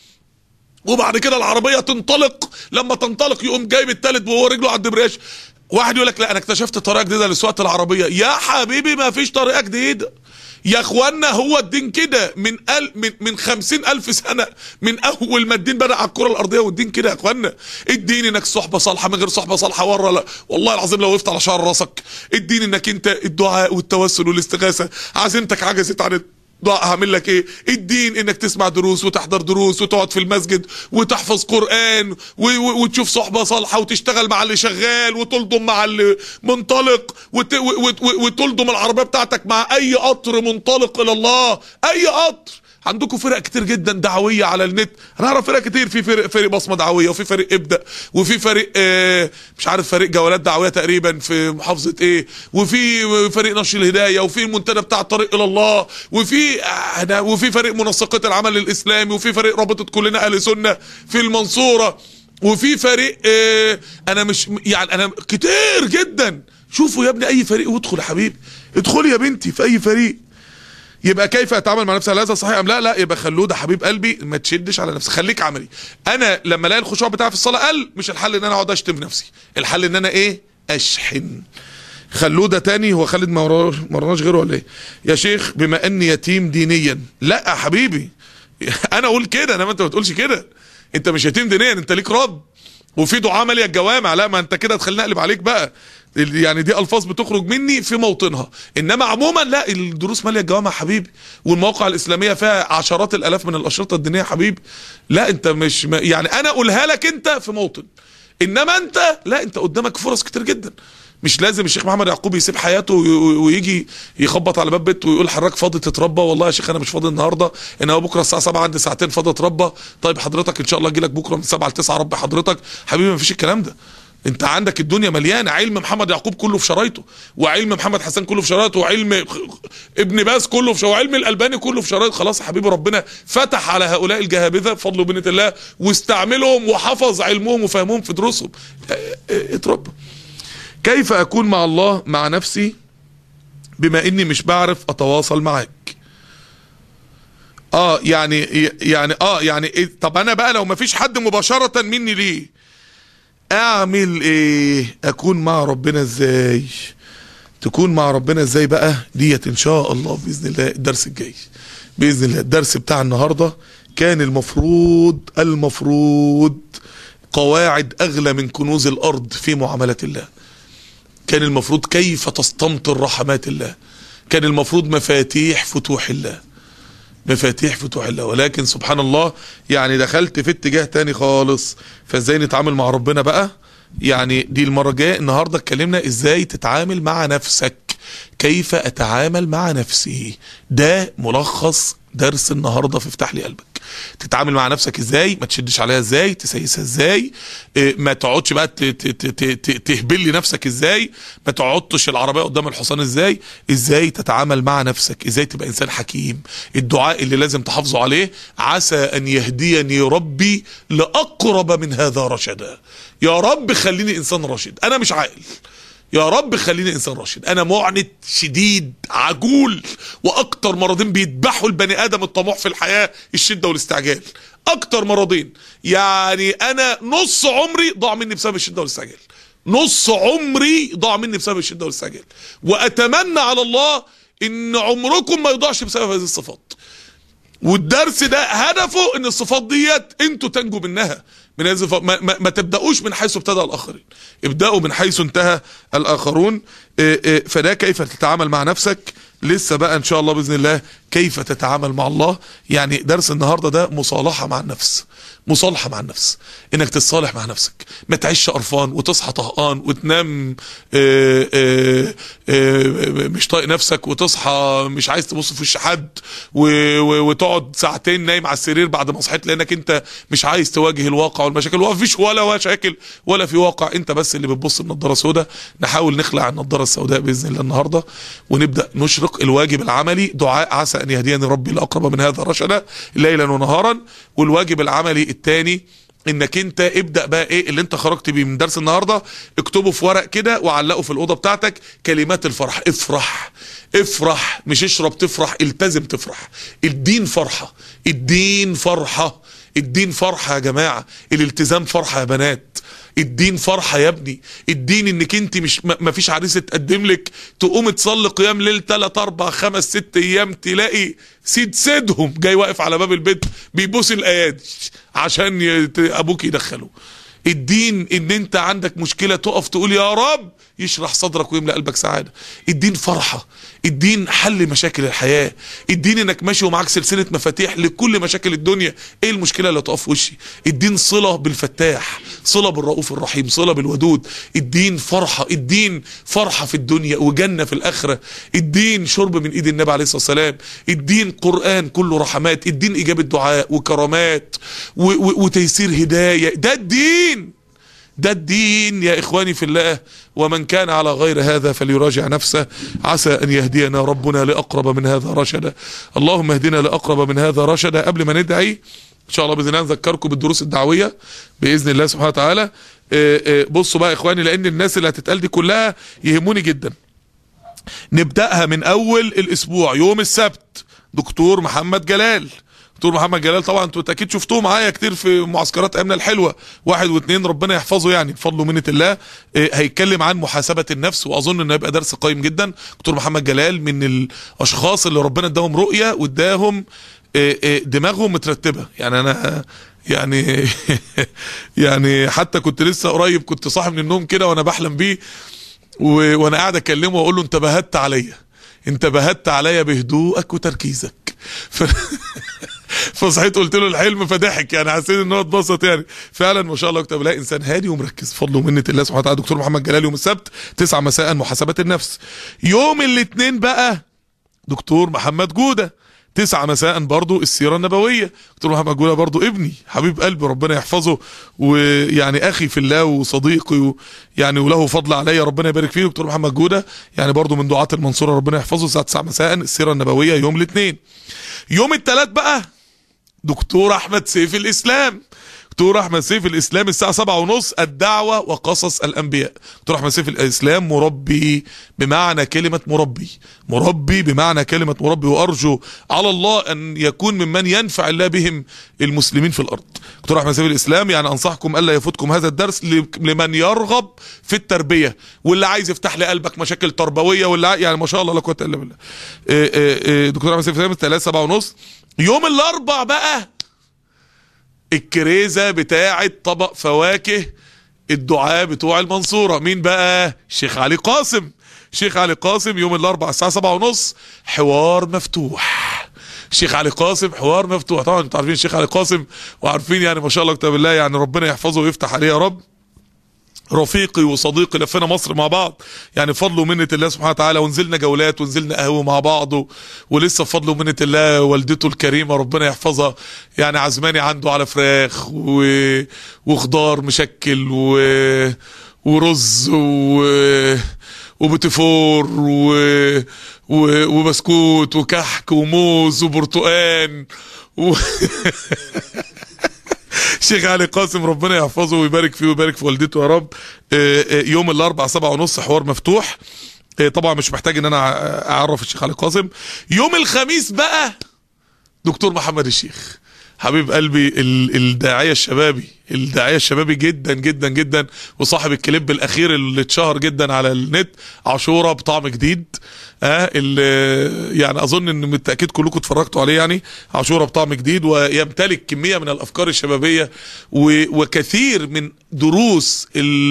وبعد كده العربيه تنطلق. لما تنطلق يقوم جايب الثالث وهو رجله على الدبرياج. واحد يقول لك لا انا اكتشفت طريقه جديده لسواقه العربيه. يا حبيبي ما فيش طريقه جديده يا اخوانا، هو الدين كده من ال من من خمسين الف سنه، من اول ما الدين بدا على الكره الارضيه والدين كده يا اخوانا. الدين انك صحبه صالحه من غير صحبه صالحه ورا لا. والله العظيم لو وقفت على شعر راسك. الدين انك انت الدعاء والتوسل والاستغاثه. عزيمتك عجزت عن هعمل لك ايه؟ الدين انك تسمع دروس وتحضر دروس وتقعد في المسجد وتحفظ قرآن وتشوف صحبة صالحة وتشتغل مع اللي شغال وتلضم مع اللي منطلق وت... وتلضم العربية بتاعتك مع اي قطر منطلق الى الله. اي قطر. عندكم فرق كتير جدا دعويه على النت. انا اعرف فرق كتير، في فرق فرق بصمه دعويه وفي فرق ابدا وفي فرق آه مش عارف فرق جولات دعويه تقريبا في محافظه ايه، وفي فريق نشر الهدايه وفي المنتدى بتاع الطريق الى الله وفي آه وفي فريق منسقات العمل الاسلامي وفي فريق رابطه كلنا اهل سنه في المنصوره وفي فريق آه انا مش يعني انا كتير جدا. شوفوا يا ابني اي فريق وادخل يا حبيبي، ادخلي يا بنتي في اي فريق. يبقى كيف اتعامل مع نفسي؟ هل هذا صحيح ام لا؟ لا يبقى خلوده حبيب قلبي ما تشدش على نفسك، خليك عملي. انا لما الاقي الخشوع بتاعي في الصلاه قل، مش الحل ان انا اقعد اشتم نفسي، الحل ان انا ايه؟ اشحن. خلوده تاني هو خالد ما ورناش غيره ولا ايه؟ يا شيخ بما اني يتيم دينيا. لا يا حبيبي انا اقول كده انما انت ما تقولش كده. انت مش يتيم دينيا، انت ليك رب وفي دعاء ماليه الجوامع. لا ما انت كده تخليني اقلب عليك بقى. يعني دي الفاظ بتخرج مني في موطنها، انما عموما لا، الدروس ماليه الجوامع حبيبي، والمواقع الاسلاميه فيها عشرات الالاف من الاشرطه الدينيه حبيبي. لا انت مش يعني انا اقولها لك انت في موطن، انما انت لا، انت قدامك فرص كتير جدا. مش لازم الشيخ محمد يعقوب يسيب حياته ويجي يخبط على باب بيته ويقول حضرتك فاضي تتربى؟ والله يا شيخ انا مش فاضي النهارده، ان هو بكره الساعه سبعة عندي ساعتين فاضي اتربى. طيب حضرتك ان شاء الله اجي لك بكره من سبعة ل تسعة ربي حضرتك حبيبي. ما فيش الكلام ده. انت عندك الدنيا مليانه، علم محمد يعقوب كله في شرايطه، وعلم محمد حسن كله في شرايطه، وعلم ابن باز كله في شرايطه، وعلم الالباني كله في شرايطه. خلاص يا حبيبي، ربنا فتح على هؤلاء الجهابذه بفضل وبنة الله، واستعملهم وحفظ علمهم وفهمهم في دروسهم. اتربى. كيف اكون مع الله مع نفسي بما اني مش بعرف اتواصل معاك؟ اه يعني يعني اه يعني إيه؟ طب انا بقى لو مفيش حد مباشرة مني ليه اعمل ايه؟ اكون مع ربنا ازاي؟ تكون مع ربنا ازاي بقى؟ ديت ان شاء الله باذن الله الدرس الجاي باذن الله. الدرس بتاع النهارده كان المفروض المفروض قواعد اغلى من كنوز الارض في معاملة الله. كان المفروض كيف تستمطر رحمات الله. كان المفروض مفاتيح فتوح الله، مفاتيح فتوح الله. ولكن سبحان الله يعني دخلت في اتجاه تاني خالص. فازاي نتعامل مع ربنا بقى؟ يعني دي المرة الجاية. النهاردة اتكلمنا ازاي تتعامل مع نفسك، كيف اتعامل مع نفسي. ده ملخص درس النهاردة في افتح لي قلبك. تتعامل مع نفسك ازاي، ما تشدش عليها ازاي، تسيسها ازاي، اه ما تقعدش بقى تهبل لي نفسك ازاي، ما تقعدش العربية قدام الحصان ازاي، ازاي تتعامل مع نفسك، ازاي تبقى انسان حكيم. الدعاء اللي لازم تحافظوا عليه: عسى ان يهديني ربي لاقرب من هذا رشدا. يا رب خليني انسان راشد، انا مش عاقل، يا رب خليني انسان راشد. انا معند شديد عجول، واكتر مرضين بيذبحوا البني ادم الطموح في الحياة الشدة والاستعجال. اكتر مرضين. يعني انا نص عمري ضاع مني بسبب الشدة والاستعجال، نص عمري ضاع مني بسبب الشدة والاستعجال. واتمنى على الله ان عمركم ما يضيعش بسبب هذه الصفات. والدرس ده هدفه ان الصفات ديت انتوا تنجوا منها، من هذه الصفات. ما, ما, ما تبداوش من حيث ابتدى الاخرين، ابداوا من حيث انتهى الاخرون. اه اه فده كيف تتعامل مع نفسك. لسه بقى ان شاء الله باذن الله كيف تتعامل مع الله. يعني درس النهارده ده مصالحه مع النفس، مصالحه مع النفس، انك تتصالح مع نفسك. ما تعيش قرفان وتصحى طهقان وتنام اه اه اه مش طايق نفسك، وتصحى مش عايز تبص في وش حد، وتقعد ساعتين نايم على السرير بعد ما صحيت لانك انت مش عايز تواجه الواقع والمشاكل. ومفيش ولا مشاكل ولا في واقع، انت بس اللي بتبص بنضاره سوداء. نحاول نخلع النضاره السوداء باذن الله النهارده، ونبدا نشرق. الواجب العملي دعاء عسى ان يهديني ربي لاقرب من هذا رشدا ليلا ونهارا. والواجب العملي الثاني انك انت ابدا بقى ايه اللي انت خرجت بيه من درس النهارده، اكتبه في ورق كده وعلقه في الاوضه بتاعتك. كلمات الفرح. افرح افرح، مش اشرب تفرح، التزم تفرح. الدين فرحه، الدين فرحه، الدين فرحه يا جماعه. الالتزام فرحه يا بنات. الدين فرحة يا ابني. الدين انك انت مش ما فيش عريس تقدم لك تقوم تصلي قيام ليل تلات اربع خمس ست ايام، تلاقي سيد سيدهم جاي واقف على باب البيت بيبوس الايادي عشان ابوك يدخله. الدين ان انت عندك مشكلة تقف تقول يا رب يشرح صدرك ويملأ قلبك سعادة. الدين فرحة، الدين حل مشاكل الحياة. الدين انك ماشي ومعاك سلسلة مفاتيح لكل مشاكل الدنيا. ايه المشكلة اللي تقف في وشي؟ الدين صلة بالفتاح، صلة بالرؤوف الرحيم، صلة بالودود. الدين فرحة، الدين فرحة في الدنيا وجنة في الآخرة. الدين شرب من ايد النبي عليه الصلاة والسلام. الدين قرآن كله رحمات. الدين إجابة دعاء وكرامات وتيسير هداية. ده الدين، ده الدين يا إخواني في الله. ومن كان على غير هذا فليراجع نفسه. عسى أن يهدينا ربنا لأقرب من هذا رشدا. اللهم اهدنا لأقرب من هذا رشدا. قبل ما ندعي إن شاء الله بإذن الله نذكركم بالدروس الدعوية بإذن الله سبحانه وتعالى. بصوا بقى إخواني، لأن الناس اللي هتتقال دي كلها يهموني جدا. نبدأها من أول الأسبوع يوم السبت. دكتور محمد جلال، دكتور محمد جلال طبعا انتوا اكيد شفتوه معايا كتير في معسكرات امنا الحلوه واحد واثنين، ربنا يحفظه يعني بفضل ومنه الله. اه هيتكلم عن محاسبه النفس، واظن انه هيبقى درس قيم جدا. دكتور محمد جلال من الاشخاص اللي ربنا اداهم رؤيه واداهم اه اه دماغهم مترتبه. يعني انا يعني يعني حتى كنت لسه قريب كنت صاحي من النوم كده وانا بحلم بيه، و... وانا قاعد اكلمه واقول له انت بهت عليا، انت بهت عليا بهدوءك وتركيزك. ف... فصحيت قلت له الحلم فضحك، يعني حسيت ان هو اتبسط. يعني فعلا ما شاء الله كتب الله انسان هادي ومركز فضل ومنه الله سبحانه وتعالى. دكتور محمد جلال يوم السبت تسعة مساء محاسبات النفس. يوم الاثنين بقى دكتور محمد جوده تسعة مساء برضو السيرة النبوية. دكتور محمد جوده برضو ابني حبيب قلبي ربنا يحفظه، ويعني اخي في الله وصديقي و يعني وله فضل عليا ربنا يبارك فيه. دكتور محمد جوده يعني برضو من دعاة المنصورة ربنا يحفظه، الساعة تسعة مساء السيرة النبوية يوم الاثنين. يوم الثلاث بقى دكتور احمد سيف الاسلام. دكتور احمد سيف الاسلام الساعه سبعة ونص الدعوه وقصص الانبياء. دكتور احمد سيف الاسلام مربي بمعنى كلمه مربي، مربي بمعنى كلمه مربي، وارجو على الله ان يكون ممن ينفع الله بهم المسلمين في الارض. دكتور احمد سيف الاسلام يعني انصحكم الا يفوتكم هذا الدرس لمن يرغب في التربيه، واللي عايز يفتح لقلبك مشاكل تربويه، واللي يعني ما شاء الله لا قوه الا بالله. دكتور احمد سيف الاسلام الثلاث سبعة ونص. يوم الاربع بقى الكريزة بتاعة طبق فواكه الدعاء بتوع المنصورة. مين بقى؟ الشيخ علي قاسم. الشيخ علي قاسم يوم الاربع الساعة سبعة ونص حوار مفتوح. الشيخ علي قاسم حوار مفتوح. طبعا انتوا عارفين الشيخ علي قاسم وعارفين يعني ما شاء الله كتاب الله، يعني ربنا يحفظه ويفتح عليه يا رب. رفيقي وصديقي لفينا مصر مع بعض يعني بفضل ومنة الله سبحانه وتعالى، ونزلنا جولات ونزلنا قهوه مع بعض و... ولسه بفضل ومنة الله والدته الكريمه ربنا يحفظها يعني عزماني عنده على فراخ و... وخضار مشكل و... ورز و... وبتفور و... و... وبسكوت وكحك وموز وبرتقان و... شيخ علي قاسم ربنا يحفظه ويبارك فيه ويبارك في والدته يا رب. يوم الاربع سبعة ونص حوار مفتوح. طبعا مش محتاج ان انا اعرف الشيخ علي قاسم. يوم الخميس بقى دكتور محمد الشيخ حبيب قلبي الداعية الشبابي، الداعية الشبابي جدا جدا جدا، وصاحب الكليب الاخير اللي اتشهر جدا على النت عاشوره بطعم جديد. اه اللي يعني اظن ان بالتاكيد كلكم اتفرجتوا عليه، يعني عاشوره بطعم جديد، ويمتلك كميه من الافكار الشبابيه وكثير من دروس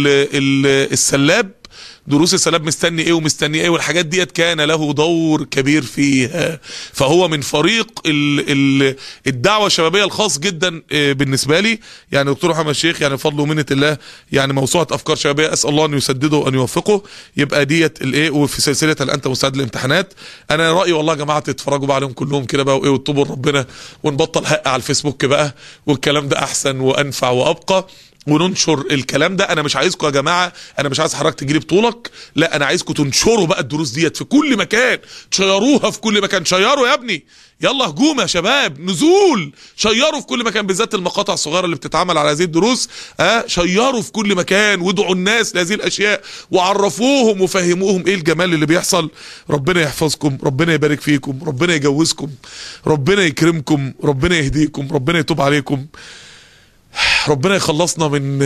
السلاب. دروس السلاب مستني ايه ومستني ايه والحاجات ديت كان له دور كبير فيها. فهو من فريق ال ال الدعوه الشبابيه الخاص جدا بالنسبه لي. يعني دكتور محمد الشيخ يعني بفضل ومنه الله يعني موسوعه افكار شبابيه، اسال الله ان يسدده وان يوفقه. يبقى ديت الايه وفي سلسله هل انت مستعد للامتحانات. انا رايي والله يا جماعه تتفرجوا بقى عليهم كلهم كده بقى وايه وتطوبوا ربنا، ونبطل حق على الفيسبوك بقى، والكلام ده احسن وانفع وابقى، وننشر الكلام ده. انا مش عايزكم يا جماعه، انا مش عايز حضرتك تجيلي بطولك، لا انا عايزكم تنشروا بقى الدروس ديت في كل مكان، تشيروها في كل مكان. شيروا يا ابني، يلا هجوم يا شباب، نزول، شيروا في كل مكان، بالذات المقاطع الصغيره اللي بتتعمل على هذه الدروس. اه شيروا في كل مكان، وادعوا الناس لهذه الاشياء، وعرفوهم وفهموهم ايه الجمال اللي بيحصل. ربنا يحفظكم، ربنا يبارك فيكم، ربنا يجوزكم، ربنا يكرمكم، ربنا يهديكم، ربنا يتوب عليكم، ربنا يخلصنا من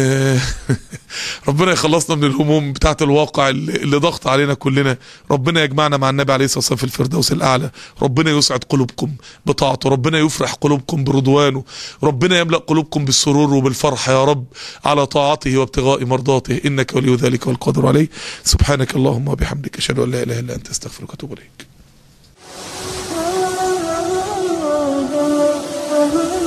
ربنا يخلصنا من الهموم بتاعت الواقع اللي ضغط علينا كلنا. ربنا يجمعنا مع النبي عليه الصلاة والسلام في الفردوس الأعلى. ربنا يسعد قلوبكم بطاعته، ربنا يفرح قلوبكم برضوانه، ربنا يملأ قلوبكم بالسرور وبالفرح يا رب على طاعته وابتغاء مرضاته، إنك ولي ذلك والقادر عليه. سبحانك اللهم وبحمدك، أشهد أن لا إله إلا أنت، أستغفرك وأتوب إليك.